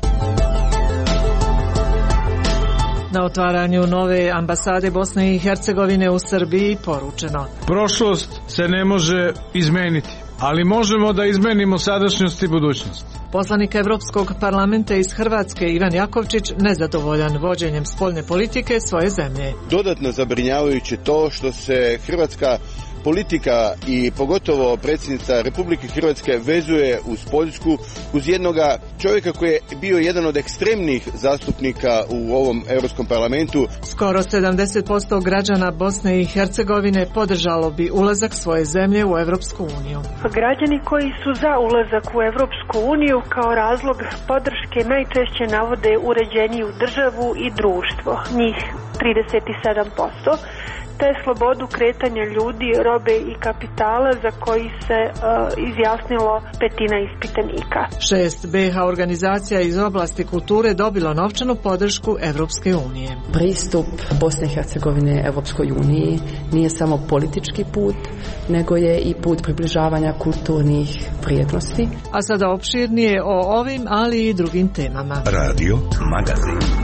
Speaker 9: Na otvaranju nove ambasade Bosne i Hercegovine u Srbiji poručeno:
Speaker 13: prošlost se ne može izmeniti, ali možemo da izmenimo sadašnjost i budućnost.
Speaker 9: Poslanik Evropskog parlamenta iz Hrvatske Ivan Jakovčić nezadovoljan vođenjem spoljne politike svoje zemlje.
Speaker 14: Dodatno zabrinjavajuće to što se hrvatska politika i pogotovo predsjednica Republike Hrvatske vezuje uz Poljsku, uz jednoga čovjeka koji je bio jedan od ekstremnih zastupnika u ovom Europskom parlamentu.
Speaker 9: Skoro sedamdeset posto građana Bosne i Hercegovine podržalo bi ulazak svoje zemlje u Europsku uniju.
Speaker 15: Građani koji su za ulazak u Europsku uniju kao razlog podrške najčešće navode uređeniju državu i društvo, njih trideset sedam posto. Te slobodu kretanja ljudi, robe i kapitala za koji se uh, izjasnilo petina ispitanika.
Speaker 9: Šest be ha organizacija iz oblasti kulture dobilo novčanu podršku Evropske unije.
Speaker 16: Pristup Bosne i Hercegovine Evropskoj uniji nije samo politički put, nego je i put približavanja kulturnih vrijednosti.
Speaker 9: A sada opširnije o ovim, ali i drugim temama.
Speaker 2: Radio Magazin.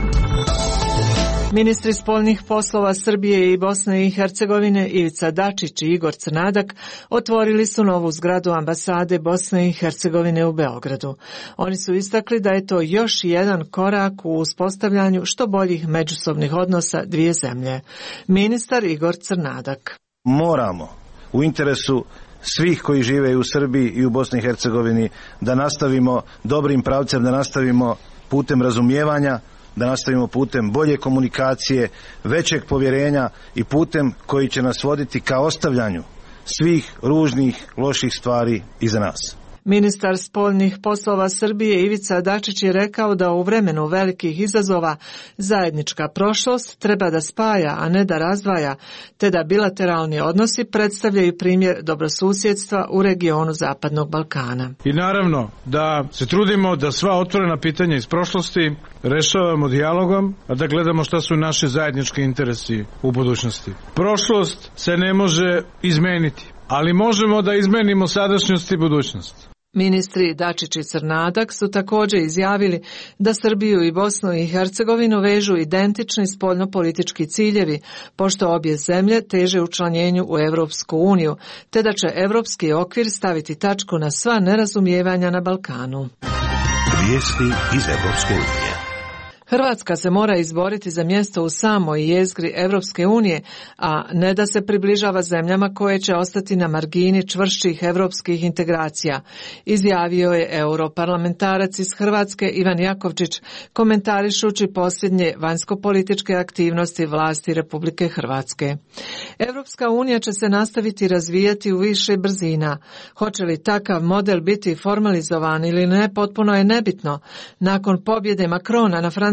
Speaker 9: Ministri spoljnih poslova Srbije i Bosne i Hercegovine Ivica Dačić i Igor Crnadak otvorili su novu zgradu ambasade Bosne i Hercegovine u Beogradu. Oni su istakli da je to još jedan korak u uspostavljanju što boljih međusobnih odnosa dvije zemlje. Ministar Igor Crnadak:
Speaker 27: moramo u interesu svih koji žive u Srbiji i u Bosni i Hercegovini da nastavimo dobrim pravcem, da nastavimo putem razumijevanja, da nastavimo putem bolje komunikacije, većeg povjerenja i putem koji će nas voditi ka ostavljanju svih ružnih, loših stvari iza nas.
Speaker 9: Ministar spoljnih poslova Srbije Ivica Dačić je rekao da u vremenu velikih izazova zajednička prošlost treba da spaja, a ne da razdvaja, te da bilateralni odnosi predstavljaju primjer dobrosusjedstva u regionu Zapadnog Balkana.
Speaker 13: I naravno da se trudimo da sva otvorena pitanja iz prošlosti rešavamo dijalogom, a da gledamo šta su naši zajednički interesi u budućnosti. Prošlost se ne može izmeniti, ali možemo da izmenimo sadašnjost i budućnost.
Speaker 9: Ministri Dačić i Crnadak su također izjavili da Srbiju i Bosnu i Hercegovinu vežu identični spoljnopolitički ciljevi, pošto obje zemlje teže učlanjenju u Evropsku uniju, te da će evropski okvir staviti tačku na sva nerazumijevanja na Balkanu.
Speaker 2: Vijesti iz Evropske unije.
Speaker 9: Hrvatska se mora izboriti za mjesto u samoj jezgri Evropske unije, a ne da se približava zemljama koje će ostati na margini čvršćih evropskih integracija, izjavio je europarlamentarac iz Hrvatske Ivan Jakovčić, komentarišući posljednje vanjskopolitičke aktivnosti vlasti Republike Hrvatske. Evropska unija će se nastaviti razvijati u više brzina. Hoće li takav model biti formalizovan ili ne, potpuno je nebitno. Nakon pobjede Macrona na francuskom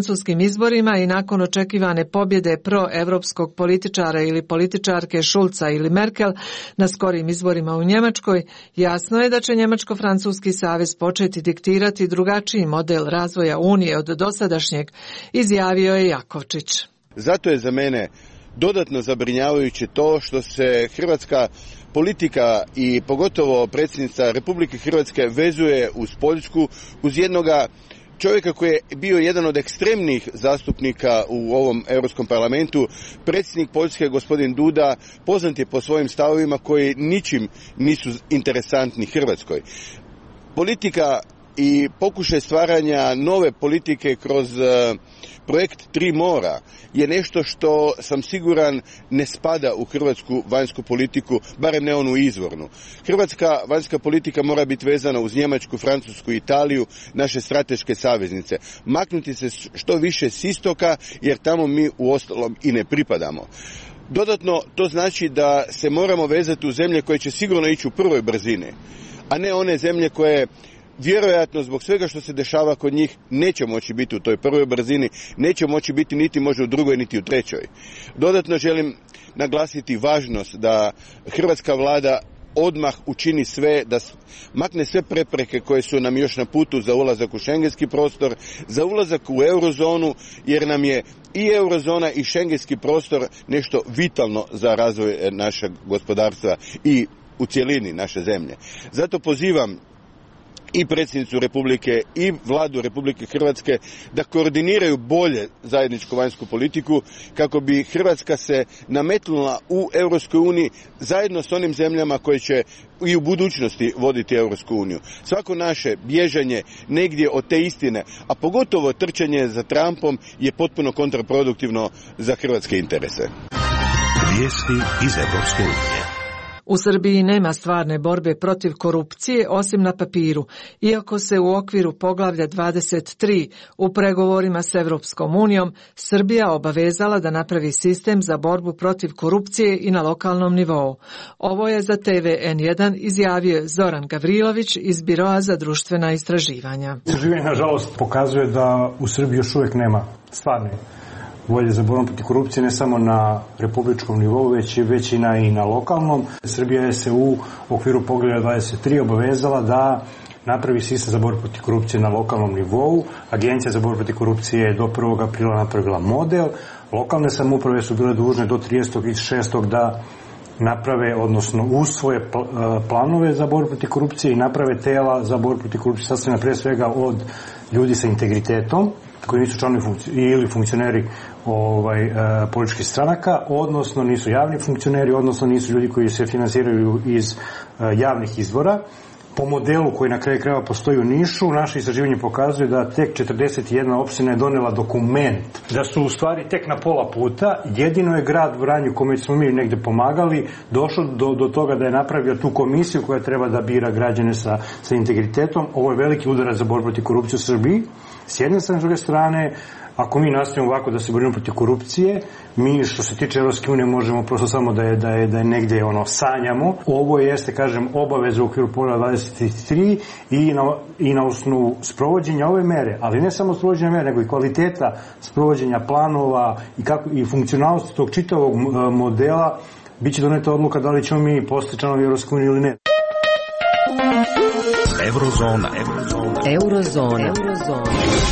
Speaker 9: francuskim izborima i nakon očekivane pobjede proevropskog političara ili političarke Šulca ili Merkel na skorim izborima u Njemačkoj, jasno je da će Njemačko-Francuski savez početi diktirati drugačiji model razvoja Unije od dosadašnjeg, izjavio je Jakovčić.
Speaker 14: Zato je za mene dodatno zabrinjavajuće to što se hrvatska politika i pogotovo predsjednica Republike Hrvatske vezuje uz Poljsku, uz jednoga čovjeka koji je bio jedan od ekstremnih zastupnika u ovom Europskom parlamentu. Predsjednik Poljske, gospodin Duda, poznat je po svojim stavovima koji ničim nisu interesantni Hrvatskoj. Politika i pokušaj stvaranja nove politike kroz projekt Tri mora je nešto što sam siguran ne spada u hrvatsku vanjsku politiku, barem ne onu izvornu. Hrvatska vanjska politika mora biti vezana uz Njemačku, Francusku i Italiju, naše strateške saveznice. Maknuti se što više s istoka, jer tamo mi uostalom i ne pripadamo. Dodatno, to znači da se moramo vezati u zemlje koje će sigurno ići u prvoj brzini, a ne one zemlje koje vjerojatno zbog svega što se dešava kod njih neće moći biti u toj prvoj brzini, neće moći biti niti možda u drugoj niti u trećoj. Dodatno želim naglasiti važnost da hrvatska vlada odmah učini sve, da makne sve prepreke koje su nam još na putu za ulazak u šengenski prostor, za ulazak u eurozonu, jer nam je i eurozona i šengenski prostor nešto vitalno za razvoj našeg gospodarstva i u cjelini naše zemlje. Zato pozivam i predsjednicu Republike i vladu Republike Hrvatske da koordiniraju bolje zajedničku vanjsku politiku kako bi Hrvatska se nametnula u Europskoj uniji zajedno s onim zemljama koje će i u budućnosti voditi Europsku uniju. Svako naše bježanje negdje od te istine, a pogotovo trčanje za Trumpom, je potpuno kontraproduktivno za hrvatske interese.
Speaker 2: Vijesti iz Europske unije.
Speaker 9: U Srbiji nema stvarne borbe protiv korupcije osim na papiru, iako se u okviru poglavlja dvadeset tri u pregovorima s Evropskom unijom Srbija obavezala da napravi sistem za borbu protiv korupcije i na lokalnom nivou. Ovo je za te ve en jedan izjavio Zoran Gavrilović iz Biroa za društvena istraživanja.
Speaker 3: Istraživanje, nažalost, pokazuje da u Srbiji još uvijek nema stvarne volje za borbom protiv korupcije, ne samo na republičkom nivou, već, već i, na, i na lokalnom. Srbija je se u okviru poglavlja dvadeset tri obavezala da napravi sistem za borbu protiv korupcije na lokalnom nivou. Agencija za borbu protiv korupcije je do prvog aprila napravila model. Lokalne samouprave su bile dužne do tridesetog šestog da naprave, odnosno usvoje planove za borbu protiv korupcije i naprave tela za borbu protiv korupcije, sastavljena pre svega od ljudi sa integritetom, koji nisu članovi funkci- ili funkcioneri ovaj, e, političkih stranaka, odnosno nisu javni funkcioneri, odnosno nisu ljudi koji se finansiraju iz e, javnih izvora. Po modelu koji na kraju krajeva postoji u Nišu, naše istraživanje pokazuje da tek četrdeset jedna opština je donela dokument, da su u stvari tek na pola puta. Jedino je grad Vranje, kome smo mi negde pomagali, došao do, do toga da je napravio tu komisiju koja treba da bira građane sa, sa integritetom. Ovo je veliki udarac za borbu protiv korupcije u Srbiji. S jedne strane, s druge strane, ako mi nastavimo ovako da se borimo protiv korupcije, mi što se tiče Evropske unije možemo prosto samo da je, da je, da je negdje ono sanjamo. Ovo jeste, kažem, obaveza u okviru poglavlja dvadeset tri i na, i na osnovu sprovođenja ove mere, ali ne samo sprovođenja mere, nego i kvaliteta sprovođenja planova i, kako, i funkcionalnosti tog čitavog modela, bit će doneta odluka da li ćemo mi postati članovi Evropske unije ili ne.
Speaker 2: Eurozona. Eurozona.
Speaker 10: Eurozona. Eurozona.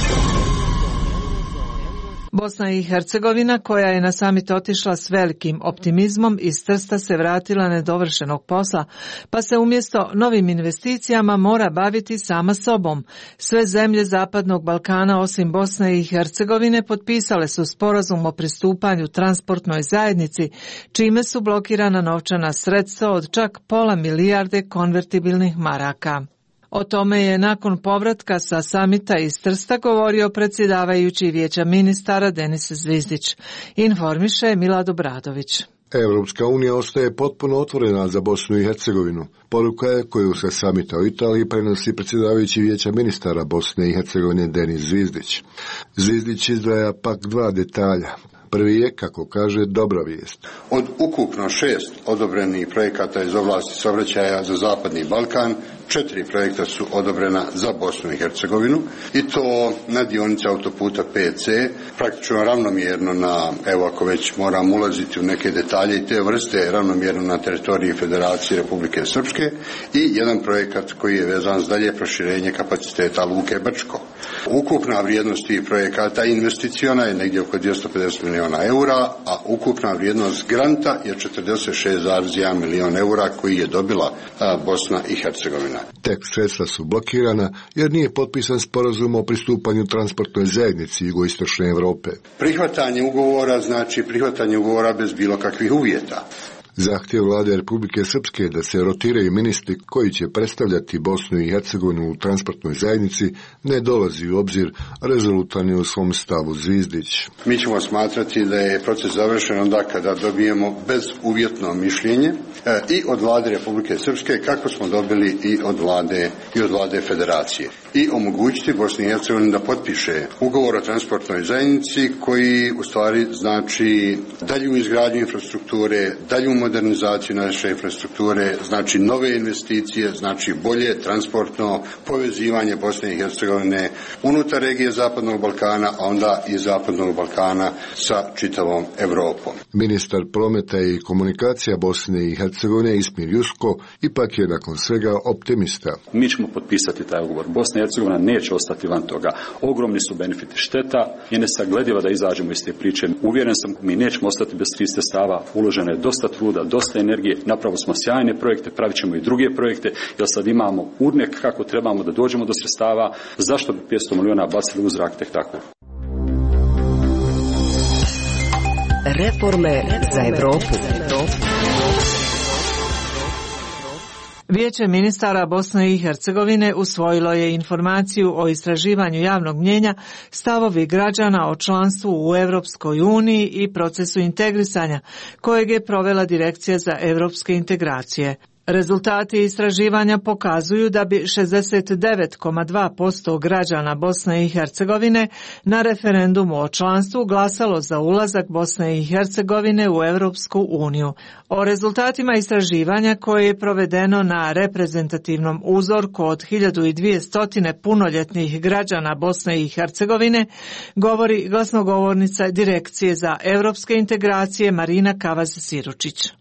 Speaker 9: Bosna i Hercegovina, koja je na samit otišla s velikim optimizmom, iz Trsta se vratila nedovršenog posla, pa se umjesto novim investicijama mora baviti sama sobom. Sve zemlje Zapadnog Balkana osim Bosne i Hercegovine potpisale su sporazum o pristupanju transportnoj zajednici, čime su blokirana novčana sredstva od čak pola milijarde konvertibilnih maraka. O tome je nakon povratka sa samita iz Trsta govorio predsjedavajući Vijeća ministara Denis Zvizdić. Informiše Milad Obradović.
Speaker 8: Evropska unija ostaje potpuno otvorena za Bosnu i Hercegovinu. Poruka je koju sa samita u Italiji prenosi predsjedavajući Vijeća ministara Bosne i Hercegovine Denis Zvizdić. Zvizdić izdvaja pak dva detalja. Prvi je, kako kaže, dobra vijest.
Speaker 17: Od ukupno šest odobrenih projekata iz oblasti saobraćaja za Zapadni Balkan, četiri projekta su odobrena za Bosnu i Hercegovinu i to na dionici autoputa P C, praktično ravnomjerno na, evo ako već moram ulaziti u neke detalje i te vrste, ravnomjerno na teritoriji Federacije Republike Srpske i jedan projekat koji je vezan s dalje proširenje kapaciteta Luke Brčko. Ukupna vrijednost tih projekata investiciona je negdje oko dvjesto pedeset milijuna eura, a ukupna vrijednost granta je četrdeset šest zarez jedan milijon eura koji je dobila Bosna i Hercegovina.
Speaker 8: Tek sredstva su blokirana jer nije potpisan sporazum o pristupanju transportnoj zajednici jugoistočne Europe.
Speaker 17: Prihvatanje ugovora znači prihvatanje ugovora bez bilo kakvih uvjeta.
Speaker 8: Zahtjev vlade Republike Srpske da se rotiraju ministri koji će predstavljati Bosnu i Hercegovinu u transportnoj zajednici ne dolazi u obzir, rezolutan je u svom stavu Zvizdić.
Speaker 17: Mi ćemo smatrati da je proces završen onda kada dobijemo bezuvjetno mišljenje e, i od vlade Republike Srpske kako smo dobili i od vlade i od vlade Federacije i omogućiti Bosni i Hercegovini da potpiše ugovor o transportnoj zajednici koji u stvari znači dalju izgradnju infrastrukture, dalju modernizaciju naše infrastrukture, znači nove investicije, znači bolje transportno povezivanje Bosne i Hercegovine unutar regije Zapadnog Balkana, a onda i Zapadnog Balkana sa čitavom Evropom.
Speaker 8: Ministar prometa i komunikacija Bosne i Hercegovine Ismir Jusko ipak je nakon svega optimista.
Speaker 18: Mi ćemo potpisati taj ugovor. Bosna i Hercegovina neće ostati van toga. Ogromni su benefiti, šteta je nesaglediva da izađemo iz te priče. Uvjeren sam, mi nećemo ostati bez tih sredstava. Uloženo je dosta truda, dosta energije, napravo smo sjajne projekte, pravit ćemo i druge projekte, jer sad imamo urnek kako trebamo da dođemo do sredstava, zašto bi petsto milijuna bacili u zrak tek tako?
Speaker 10: Reforme za Evropu.
Speaker 9: Vijeće ministara Bosne i Hercegovine usvojilo je informaciju o istraživanju javnog mnjenja, stavovi građana o članstvu u Europskoj uniji i procesu integrisanja, kojeg je provela Direkcija za europske integracije. Rezultati istraživanja pokazuju da bi šezdeset devet zarez dva posto građana Bosne i Hercegovine na referendumu o članstvu glasalo za ulazak Bosne i Hercegovine u Europsku uniju. O rezultatima istraživanja koje je provedeno na reprezentativnom uzorku od hiljadu dvjesto punoljetnih građana Bosne i Hercegovine govori glasnogovornica Direkcije za europske integracije Marina Kavaz-Siručić.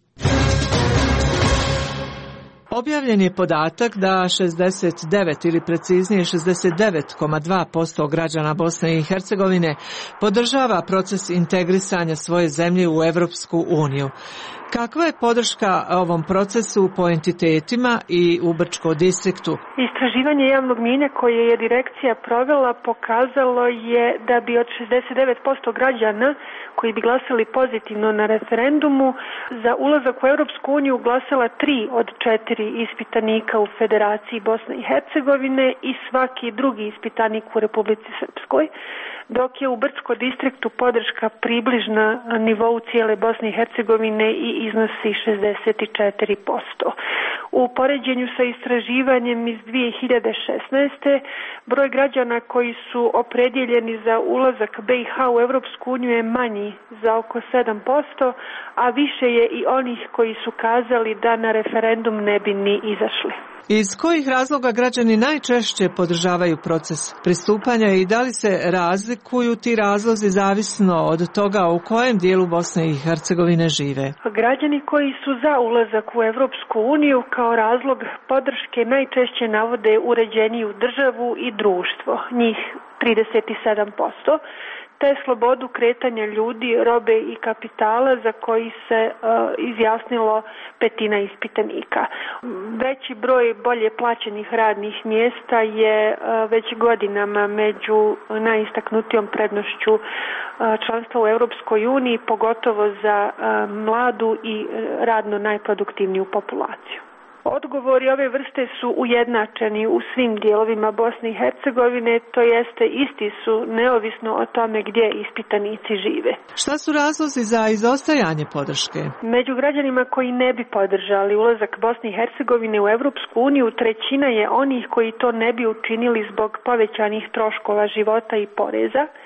Speaker 9: Objavljen je podatak da šezdeset devet ili preciznije šezdeset devet zarez dva posto građana Bosne i Hercegovine podržava proces integrisanja svoje zemlje u Evropsku uniju. Kakva je podrška ovom procesu po entitetima i u Brčko distriktu?
Speaker 15: Istraživanje javnog mnjenja koje je direkcija provela pokazalo je da bi od šezdeset devet posto građana koji bi glasali pozitivno na referendumu za ulazak u Europsku uniju glasala tri od četiri ispitanika u Federaciji Bosne i Hercegovine i svaki drugi ispitanik u Republici Srpskoj, dok je u Brčko distriktu podrška približna nivou cijele Bosne i Hercegovine i iznosi šezdeset četiri posto. U poređenju sa istraživanjem iz dvije hiljade šesnaeste. broj građana koji su opredjeljeni za ulazak B i H u Europsku uniju je manji za oko sedam posto, a više je i onih koji su kazali da na referendum ne bi ni izašli.
Speaker 9: Iz kojih razloga građani najčešće podržavaju proces pristupanja i da li se razlikuju ti razlozi zavisno od toga u kojem dijelu Bosne i Hercegovine žive?
Speaker 15: Građani koji su za ulazak u Evropsku uniju kao razlog podrške najčešće navode uređeniju državu i društvo, njih trideset sedam posto, te slobodu kretanja ljudi, robe i kapitala za koji se uh, izjasnilo petina ispitanika. Veći broj bolje plaćenih radnih mjesta je uh, već godinama među najistaknutijom prednošću uh, članstva u Europskoj uniji, pogotovo za uh, mladu i radno najproduktivniju populaciju. Odgovori ove vrste su ujednačeni u svim dijelovima Bosne i Hercegovine, to jeste isti su neovisno o tome gdje ispitanici žive.
Speaker 9: Šta su razlozi za izostajanje podrške?
Speaker 15: Među građanima koji ne bi podržali ulazak Bosne i Hercegovine u Europsku uniju, trećina je onih koji to ne bi učinili zbog povećanih troškova života i poreza,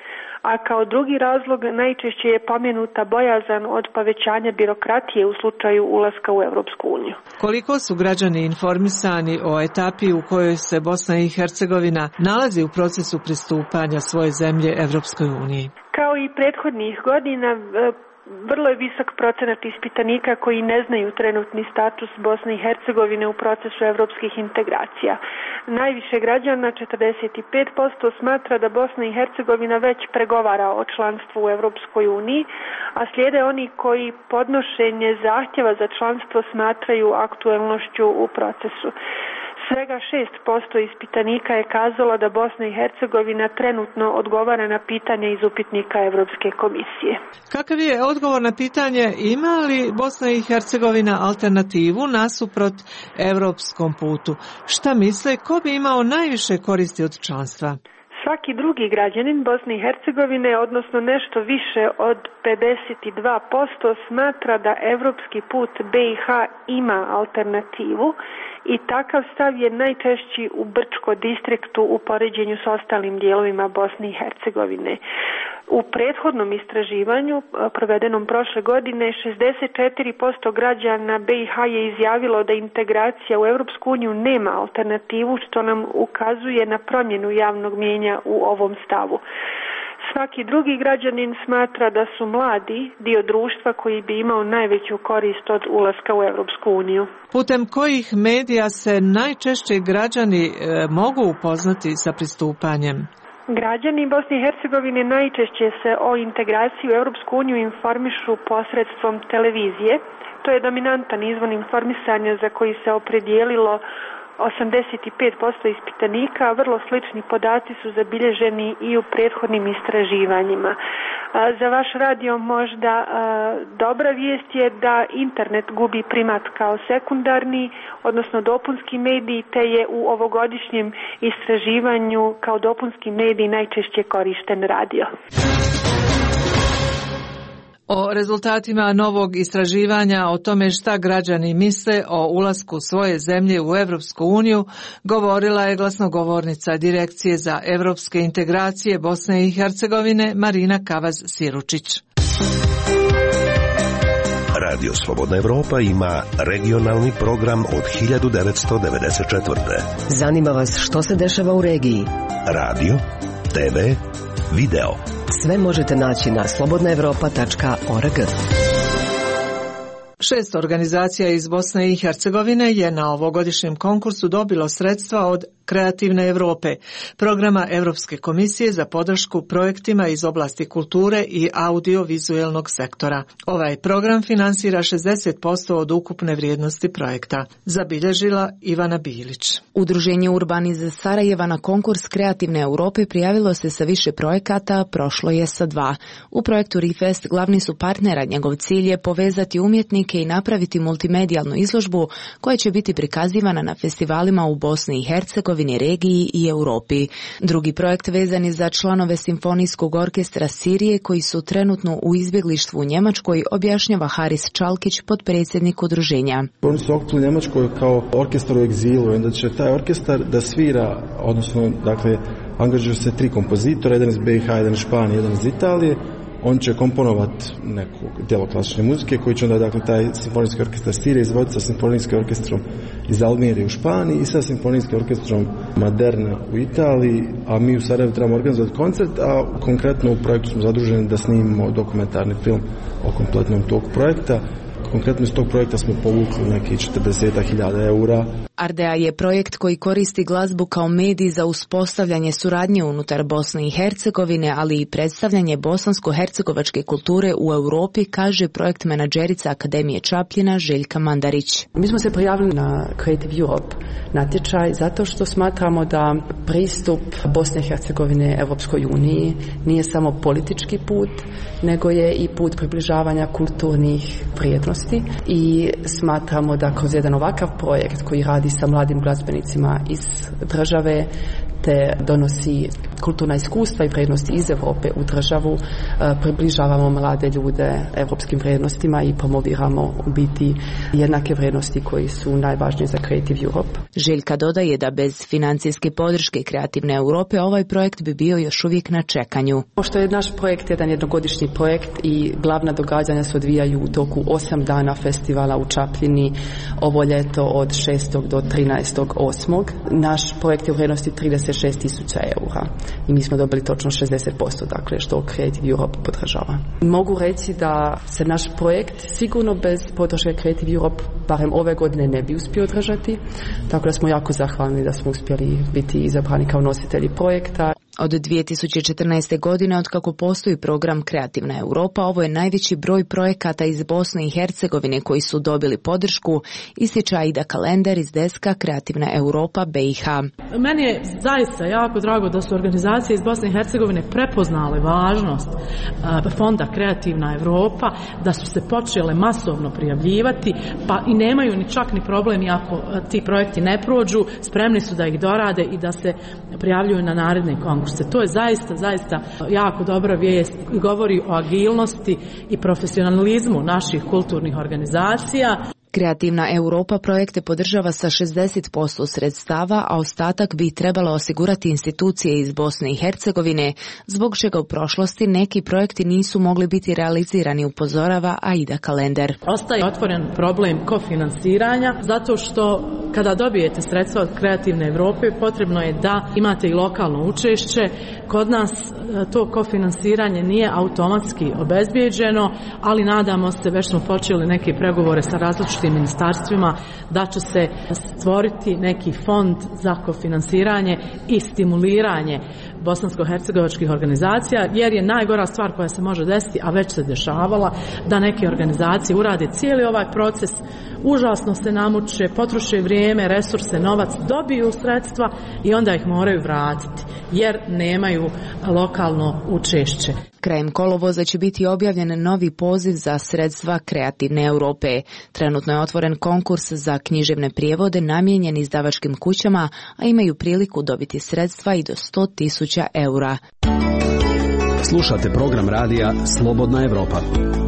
Speaker 15: a kao drugi razlog najčešće je pomenuta bojazan od povećanja birokratije u slučaju ulaska u Europsku uniju.
Speaker 9: Koliko su građani informisani o etapi u kojoj se Bosna i Hercegovina nalazi u procesu pristupanja svoje zemlje Europskoj uniji?
Speaker 15: Kao i prethodnih godina, vrlo je visok procenat ispitanika koji ne znaju trenutni status Bosne i Hercegovine u procesu evropskih integracija. Najviše građana, četrdeset pet posto, smatra da Bosna i Hercegovina već pregovara o članstvu u Evropskoj uniji, a slijede oni koji podnošenje zahtjeva za članstvo smatraju aktuelnošću u procesu. Svega šest posto ispitanika je kazalo da Bosna i Hercegovina trenutno odgovara na pitanje iz upitnika Evropske komisije.
Speaker 9: Kakav je odgovor na pitanje ima li Bosna i Hercegovina alternativu nasuprot evropskom putu? Šta misle, ko bi imao najviše koristi od članstva?
Speaker 15: Svaki drugi građanin Bosne i Hercegovine, odnosno nešto više od pedeset dva posto, smatra da evropski put B i H ima alternativu i takav stav je najčešći u Brčko distriktu u poređenju s ostalim dijelovima Bosne i Hercegovine. U prethodnom istraživanju, provedenom prošle godine, šezdeset četiri posto građana B i H je izjavilo da integracija u Europsku uniju nema alternativu, što nam ukazuje na promjenu javnog mijenja u ovom stavu. Svaki drugi građanin smatra da su mladi dio društva koji bi imao najveću korist od ulaska u Europsku uniju.
Speaker 9: Putem kojih medija se najčešće građani e, mogu upoznati sa pristupanjem?
Speaker 15: Građani Bosne i Hercegovine najčešće se o integraciji u Europsku uniju informišu posredstvom televizije. To je dominantan izvor informisanja za koji se opredijelilo osamdeset pet posto ispitanika, a vrlo slični podaci su zabilježeni i u prethodnim istraživanjima. Za vaš radio možda dobra vijest je da internet gubi primat kao sekundarni, odnosno dopunski medij, te je u ovogodišnjem istraživanju kao dopunski medij najčešće korišten radio.
Speaker 9: O rezultatima novog istraživanja o tome šta građani misle o ulasku svoje zemlje u Evropsku uniju govorila je glasnogovornica Direkcije za evropske integracije Bosne i Hercegovine Marina Kavaz-Siručić.
Speaker 2: Radio Slobodna Evropa ima regionalni program od hiljadu devetsto devedeset četvrte.
Speaker 10: Zanima vas što se dešava u regiji?
Speaker 2: Radio, te ve, video.
Speaker 10: Sve možete naći na slobodna evropa tačka org.
Speaker 9: Šest organizacija iz Bosne i Hercegovine je na ovogodišnjem konkursu dobilo sredstva od Kreativne Europe, programa Europske komisije za podršku projektima iz oblasti kulture i audiovizuelnog sektora. Ovaj program finansira šezdeset posto od ukupne vrijednosti projekta, zabilježila Ivana Bilić.
Speaker 4: Udruženje Urbaniza Sarajeva na konkurs Kreativne Europe prijavilo se sa više projekata, prošlo je sa dva. U projektu Refest glavni su partnera, njegov cilj je povezati umjetnike i napraviti multimedijalnu izložbu koja će biti prikazivana na festivalima u Bosni i Hercegovini, regiji i Europi. Drugi projekt vezan je za članove Simfonijskog orkestra Sirije koji su trenutno u izbjeglištvu u Njemačkoj, objašnjava Haris Čalkić, potpredsjednik udruženja.
Speaker 19: Oni su okupili u Njemačkoj kao orkestar u egzilu, onda će taj orkestar da svira, odnosno, dakle, angažuju se tri kompozitora, jedan iz B i H, jedan iz Španije, jedan iz Italije. On će komponovati neku djelo klasične muzike koji će onda, dakle, taj simfonijski orkestar Sirije izvoditi sa simfonijskim orkestrom iz Almere u Španiji i sa simfonijskim orkestrom Maderna u Italiji, a mi u Sarajevu trebamo organizovati koncert, a konkretno u projektu smo zaduženi da snimimo dokumentarni film o kompletnom tog projekta. Konkretno iz tog projekta smo povukli neki četrdeset hiljada eura.
Speaker 4: Ardea je projekt koji koristi glazbu kao medij za uspostavljanje suradnje unutar Bosne i Hercegovine, ali i predstavljanje bosansko-hercegovačke kulture u Europi, kaže projekt menadžerica Akademije Čapljina Željka Mandarić.
Speaker 16: Mi smo se prijavili na Creative Europe natječaj zato što smatramo da pristup Bosne i Hercegovine Evropskoj uniji nije samo politički put, nego je i put približavanja kulturnih vrijednosti i smatramo da kroz jedan ovakav projekt koji radi sa mladim glazbenicima iz države te donosi kulturna iskustva i vrijednosti iz Europe u državu, približavamo mlade ljude evropskim vrijednostima i promoviramo u biti jednake vrijednosti koji su najvažnije za Creative Europe.
Speaker 4: Željka dodaje da bez financijske podrške Kreativne Europe ovaj projekt bi bio još uvijek na čekanju.
Speaker 16: Pošto je naš projekt jedan jednogodišnji projekt i glavna događanja se odvijaju u toku osam dana festivala u Čapljini ovo ljeto od šestog do trinaestog osmog Naš projekt je u vrijednosti trideset šest tisuća eura i mi smo dobili točno šezdeset posto, dakle što Creative Europe podržava. Mogu reći da se naš projekt sigurno bez podrške Creative Europe barem ove godine ne bi uspio održati, tako da smo jako zahvalni da smo uspjeli biti izabrani kao nositelji projekta.
Speaker 4: Od dvije tisuće četrnaeste. godine, od kako postoji program Kreativna Europa, ovo je najveći broj projekata iz Bosne i Hercegovine koji su dobili podršku, ističe Aida Kalender iz deska Kreativna Europa B i H.
Speaker 5: Meni je zaista jako drago da su organizacije iz Bosne i Hercegovine prepoznale važnost fonda Kreativna Europa, da su se počele masovno prijavljivati, pa i nemaju ni čak ni problem i ako ti projekti ne prođu, spremni su da ih dorade i da se prijavljuju na naredne konkurse. To je zaista, zaista jako dobra vijest i govori o agilnosti i profesionalizmu naših kulturnih organizacija.
Speaker 4: Kreativna Europa projekte podržava sa šezdeset posto sredstava, a ostatak bi trebalo osigurati institucije iz Bosne i Hercegovine, zbog čega u prošlosti neki projekti nisu mogli biti realizirani, upozorava Aida Kalender.
Speaker 5: Ostaje otvoren problem kofinansiranja, zato što kada dobijete sredstva od Kreativne Europe, potrebno je da imate i lokalno učešće. Kod nas to kofinansiranje nije automatski obezbijeđeno, ali nadamo se, već smo počeli neke pregovore sa različitim ministarstvima, da će se stvoriti neki fond za kofinansiranje i stimuliranje bosansko-hercegovačkih organizacija, jer je najgora stvar koja se može desiti, a već se dešavala, da neke organizacije urade cijeli ovaj proces, užasno se namuče, potroše vrijeme, resurse, novac, dobiju sredstva i onda ih moraju vratiti, jer nemaju lokalno učešće.
Speaker 4: Krajem kolovoza će biti objavljen novi poziv za sredstva Kreativne Europe. Trenutno je otvoren konkurs za književne prijevode namijenjen izdavačkim kućama, a imaju priliku dobiti sredstva i do sto tisuća eura.
Speaker 20: Slušate program radija Slobodna Evropa.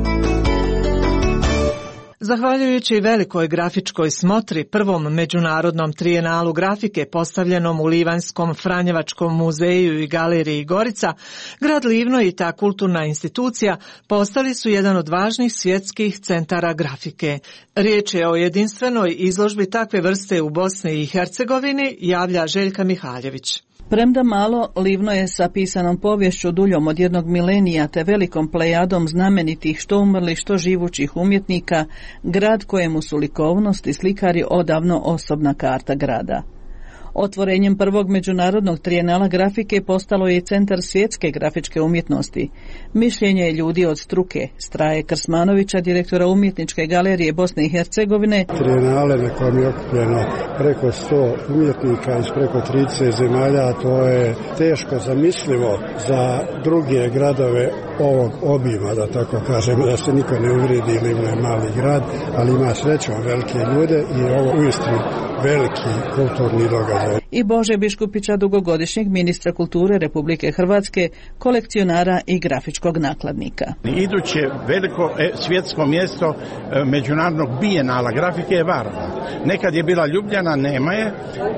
Speaker 9: Zahvaljujući velikoj grafičkoj smotri, prvom međunarodnom trijenalu grafike postavljenom u Livanjskom Franjevačkom muzeju i galeriji Gorica, grad Livno i ta kulturna institucija postali su jedan od važnih svjetskih centara grafike. Riječ je o jedinstvenoj izložbi takve vrste u Bosni i Hercegovini, javlja Željka Mihaljević.
Speaker 21: Premda malo, Livno je sa pisanom povješću duljom od jednog milenija te velikom plejadom znamenitih što umrlih što živućih umjetnika, grad kojemu su likovnost i slikari odavno osobna karta grada. Otvorenjem prvog međunarodnog trijenala grafike postalo je i centar svjetske grafičke umjetnosti. Mišljenje je ljudi od struke, Straje Krsmanovića, direktora umjetničke galerije Bosne i Hercegovine.
Speaker 22: Trijenale na kojem je okupljeno preko sto umjetnika iz preko trideset zemalja, to je teško zamislivo za druge gradove ovog obima, da tako kažemo, da se niko ne uvredi, Livno je mali grad, ali ima srećom velike ljude i ovo uistinu veliki kulturni događaj.
Speaker 21: I Bože Biškupića, dugogodišnjeg ministra kulture Republike Hrvatske, kolekcionara i grafičkog nakladnika.
Speaker 23: Iduće veliko svjetsko mjesto međunarodnog bijenala grafike je Varna. Nekad je bila Ljubljana, nema je,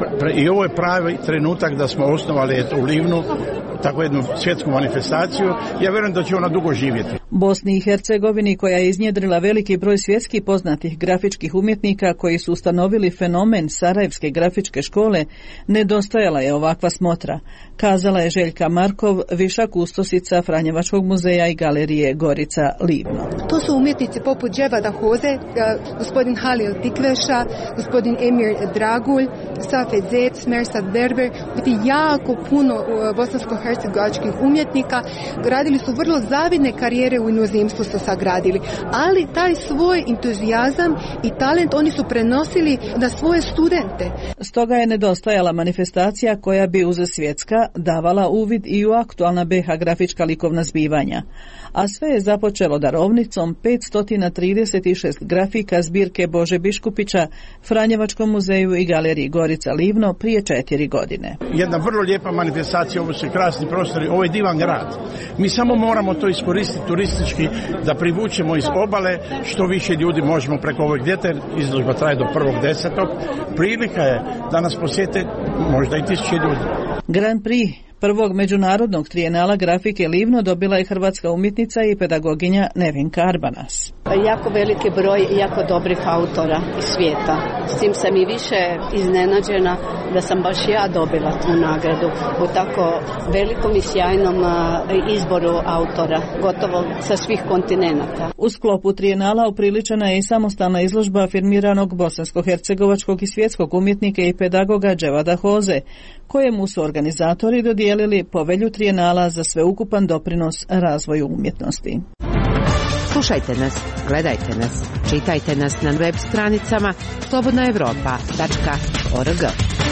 Speaker 23: i ovo je pravi trenutak da smo osnovali u Livnu tako jednu svjetsku manifestaciju. Ja vjerujem da će ona dugo živjeti.
Speaker 21: Bosni i Hercegovini, koja je iznjedrila veliki broj svjetski poznatih grafičkih umjetnika koji su ustanovili fenomen Sarajevske grafičke škole, nedostajala je ovakva smotra, kazala je Željka Markov, viša kustosica Franjevačkog muzeja i galerije Gorica Livno.
Speaker 24: To su umjetnici poput Dževada Hoze, gospodin Halil Tikveša, gospodin Emir Dragulj, Safet Zec, Mersad Berber, biti jako puno bosansko-hercegovačkih umjetnika. Radili su vrlo zavidne karijere u inozemstvu, su sagradili, ali taj svoj entuzijazam i talent oni su prenosili na svoje studente.
Speaker 21: Stoga je nedostajala manifestacija koja bi uz svjetska davala uvid i u aktualna B iH grafička likovna zbivanja. A sve je započelo darovnicom petsto trideset šest grafika zbirke Bože Biškupića Franjevačkom muzeju i galeriji Gorica Livno prije četiri godine.
Speaker 23: Jedna vrlo lijepa manifestacija, ovo su krasni prostori, ovo je divan grad. Mi samo moramo to iskoristiti turistički da privučemo iz obale što više ljudi možemo preko ovog ljeta, izložba traje do prvog desetog. Prilika je da nas posjete možda i tisuće ljudi.
Speaker 21: Grand Prix prvog međunarodnog trijenala grafike Livno dobila je hrvatska umjetnica i pedagoginja Nevenka Arbanas.
Speaker 1: Jako veliki broj jako dobrih autora iz svijeta. S tim sam i više iznenađena da sam baš ja dobila tu nagradu u tako velikom i sjajnom izboru autora, gotovo sa svih kontinenata.
Speaker 21: U sklopu trijenala upriličena je i samostalna izložba afirmiranog bosansko-hercegovačkog i svjetskog umjetnika i pedagoga Dževada Hoze, kojemu su organizatori dodijelili povelju trijenala za sveukupan doprinos razvoju umjetnosti.
Speaker 6: Slušajte nas, gledajte nas, čitajte nas na web stranicama slobodna evropa tačka org.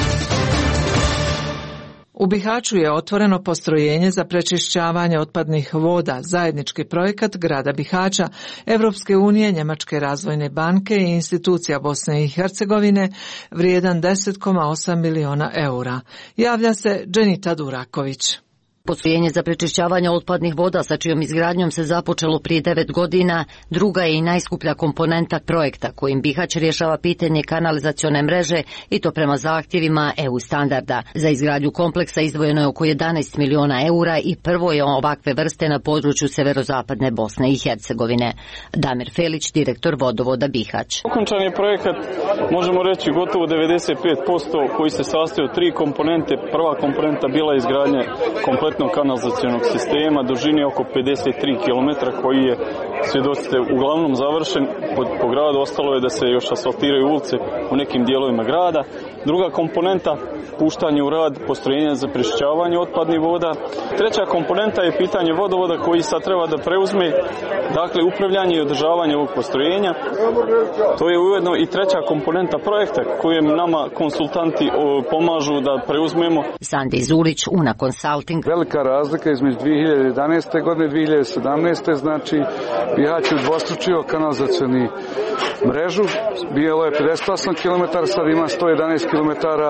Speaker 9: U Bihaću je otvoreno postrojenje za prečišćavanje otpadnih voda, zajednički projekat grada Bihaća, Evropske unije, Njemačke razvojne banke i institucija Bosne i Hercegovine, vrijedan deset zarez osam miliona eura. Javlja se Dženita Duraković.
Speaker 7: Postrojenje za prečišćavanje otpadnih voda sa čijom izgradnjom se započelo prije devet godina, druga je i najskuplja komponenta projekta kojim Bihać rješava pitanje kanalizacione mreže i to prema zahtjevima E U standarda. Za izgradnju kompleksa izdvojeno je oko jedanaest miliona eura i prvo je ovakve vrste na području severozapadne Bosne i Hercegovine. Damir Felić, direktor vodovoda Bihać.
Speaker 11: Okončan je projekat, možemo reći, gotovo devedeset pet posto koji se sastoji od tri komponente. Prva komponenta bila je izgradnja kompletnog kanalizacionog sistema dužine oko pedeset tri kilometra koji je, svjedočite, uglavnom završen. Po, po gradu ostalo je da se još asfaltiraju ulice u nekim dijelovima grada. Druga komponenta, puštanje u rad postrojenja za prečišćavanje otpadnih voda. Treća komponenta je pitanje vodovoda koji sad treba da preuzme, dakle, upravljanje i održavanje ovog postrojenja. To je ujedno i treća komponenta projekta kojem nama konsultanti o, pomažu da preuzmemo.
Speaker 7: Sandi Zulić, Una Consulting.
Speaker 12: Velika razlika između dvije hiljade jedanaeste godine i dvije hiljade sedamnaeste. znači Bihać je udvostručio kanalizacioni mrežu, bilo je pedeset osam kilometara, sad ima sto jedanaest kilometara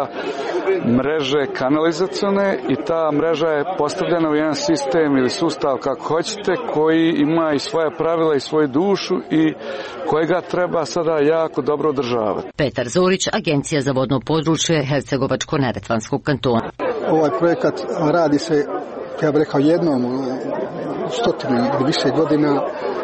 Speaker 12: mreže kanalizacione i ta mreža je postavljena u jedan sistem ili sustav, kako hoćete, koji ima i svoje pravila i svoju dušu i kojega treba sada jako dobro održavati.
Speaker 7: Petar Zorić, Agencija za vodno područje Hercegovačko-neretvanskog kantona.
Speaker 25: Ovaj projekat radi se, ja bih rekao, jednom stotinu ili više godina.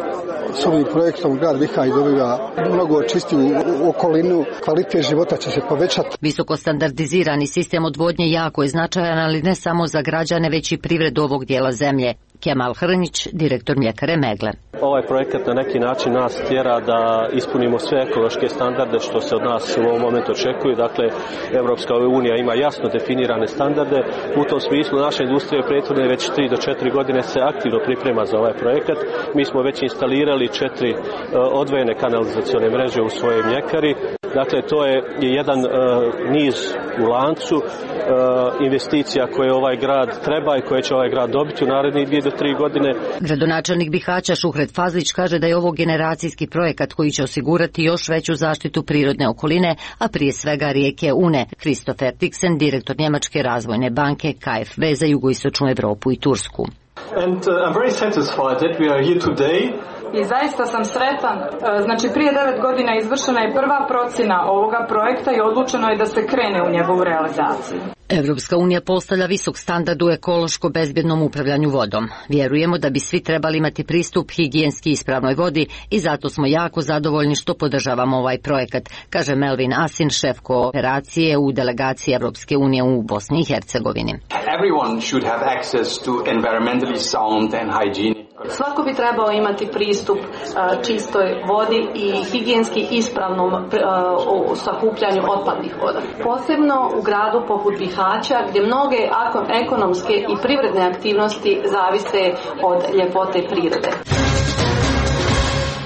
Speaker 25: S ovim projektom grad Bihać dobiva mnogo čistiju okolinu, kvalitet života će se povećati.
Speaker 7: Visoko standardizirani sistem odvodnje jako je značajan, ali ne samo za građane, već i privredu ovog dijela zemlje. Kemal Hrnić, direktor mljekare Megle.
Speaker 26: Ovaj projekat na neki način nas tjera da ispunimo sve ekološke standarde što se od nas u ovom momentu očekuju. Dakle, Evropska unija ima jasno definirane standarde. U tom smislu naša industrija prethodne već tri do četiri godine se aktivno priprema za ovaj projekat. Mi smo već instalirali četiri uh, odvojene kanalizacione mreže u svojoj mljekari. Dakle, to je jedan uh, niz u lancu uh, investicija koje ovaj grad treba i koje će ovaj grad dobiti u narednih dvije do tri godine.
Speaker 7: Gradonačelnik Bihaća Šuhret Fazlić kaže da je ovo generacijski projekat koji će osigurati još veću zaštitu prirodne okoline, a prije svega rijeke Une. Christopher Dixon, direktor Njemačke razvojne banke K F W za jugoistočnu Europu i Tursku.
Speaker 28: And uh, I'm very satisfied that we are here today.
Speaker 29: I zaista sam sretan. Znači, prije devet godina izvršena je prva procjena ovoga projekta i odlučeno je da se krene u njegovu realizaciju.
Speaker 7: Evropska unija postavlja visok standard u ekološko bezbjednom upravljanju vodom. Vjerujemo da bi svi trebali imati pristup higijenski ispravnoj vodi i zato smo jako zadovoljni što podržavamo ovaj projekat, kaže Melvin Asin, šef kooperacije u delegaciji Evropske unije u Bosni i Hercegovini.
Speaker 28: Everyone should have access to environmentally sound and hygienic.
Speaker 29: Svako bi trebao imati pristup uh, čistoj vodi i higijenski ispravnom uh, sakupljanju otpadnih voda. Posebno u gradu poput Bihaća, gdje mnoge ekonomske i privredne aktivnosti zavise od ljepote prirode.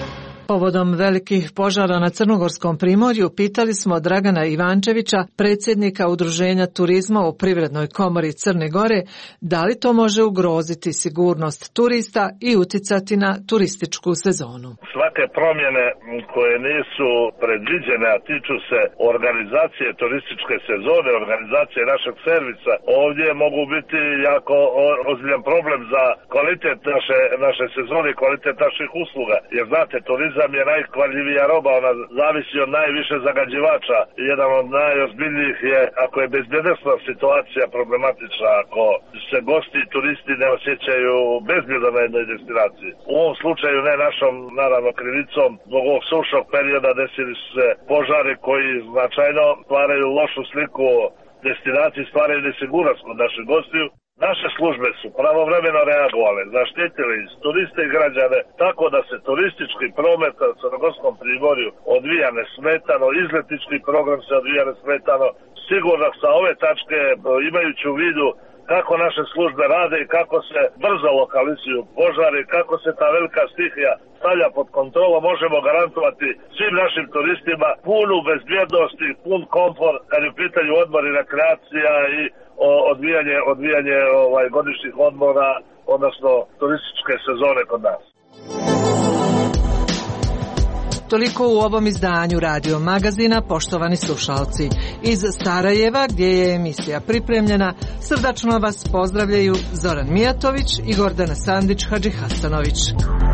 Speaker 9: Povodom velikih požara na Crnogorskom primorju pitali smo Dragana Ivančevića, predsjednika Udruženja turizma u Privrednoj komori Crne Gore, da li to može ugroziti sigurnost turista i uticati na turističku sezonu.
Speaker 2: Svake promjene koje nisu predviđene, a tiču se organizacije turističke sezone, organizacije našeg servisa, ovdje mogu biti jako ozbiljan problem za kvalitet naše, naše sezone i kvalitet naših usluga. Jer znate, turizam je najkvarljivija roba, ona zavisi od najviše zagađivača. Jedan od najozbiljnijih je ako je bezbjednosna situacija problematična, ako se gosti i turisti ne osjećaju bezbjedno na jednoj destinaciji. U ovom slučaju ne našom, naravno, krivicom, zbog ovog sušnog perioda desili su se požari koji značajno stvaraju lošu sliku destinaciji, stvaraju nesigurnost kod naših gostiju. Naše službe su pravovremeno reagovale, zaštitili turiste i građane tako da se turistički promet na Crnogorskom primorju odvija nesmetano, izletnički program se odvija nesmetano. Sigurno sa ove tačke, imajući u vidu kako naše službe rade i kako se brzo lokalizuju požari, kako se ta velika stihija stavlja pod kontrolu, možemo garantovati svim našim turistima punu bezbjednost i pun komfor kad je u pitanju odmor i rekreacija i odvijanje, odvijanje ovaj, godišnjih odmora, odnosno turističke sezone kod nas.
Speaker 9: Toliko u ovom izdanju Radio Magazina, poštovani slušalci. Iz Sarajeva, gdje je emisija pripremljena, srdačno vas pozdravljaju Zoran Mijatović i Gordana Sandić Hadžihasanović.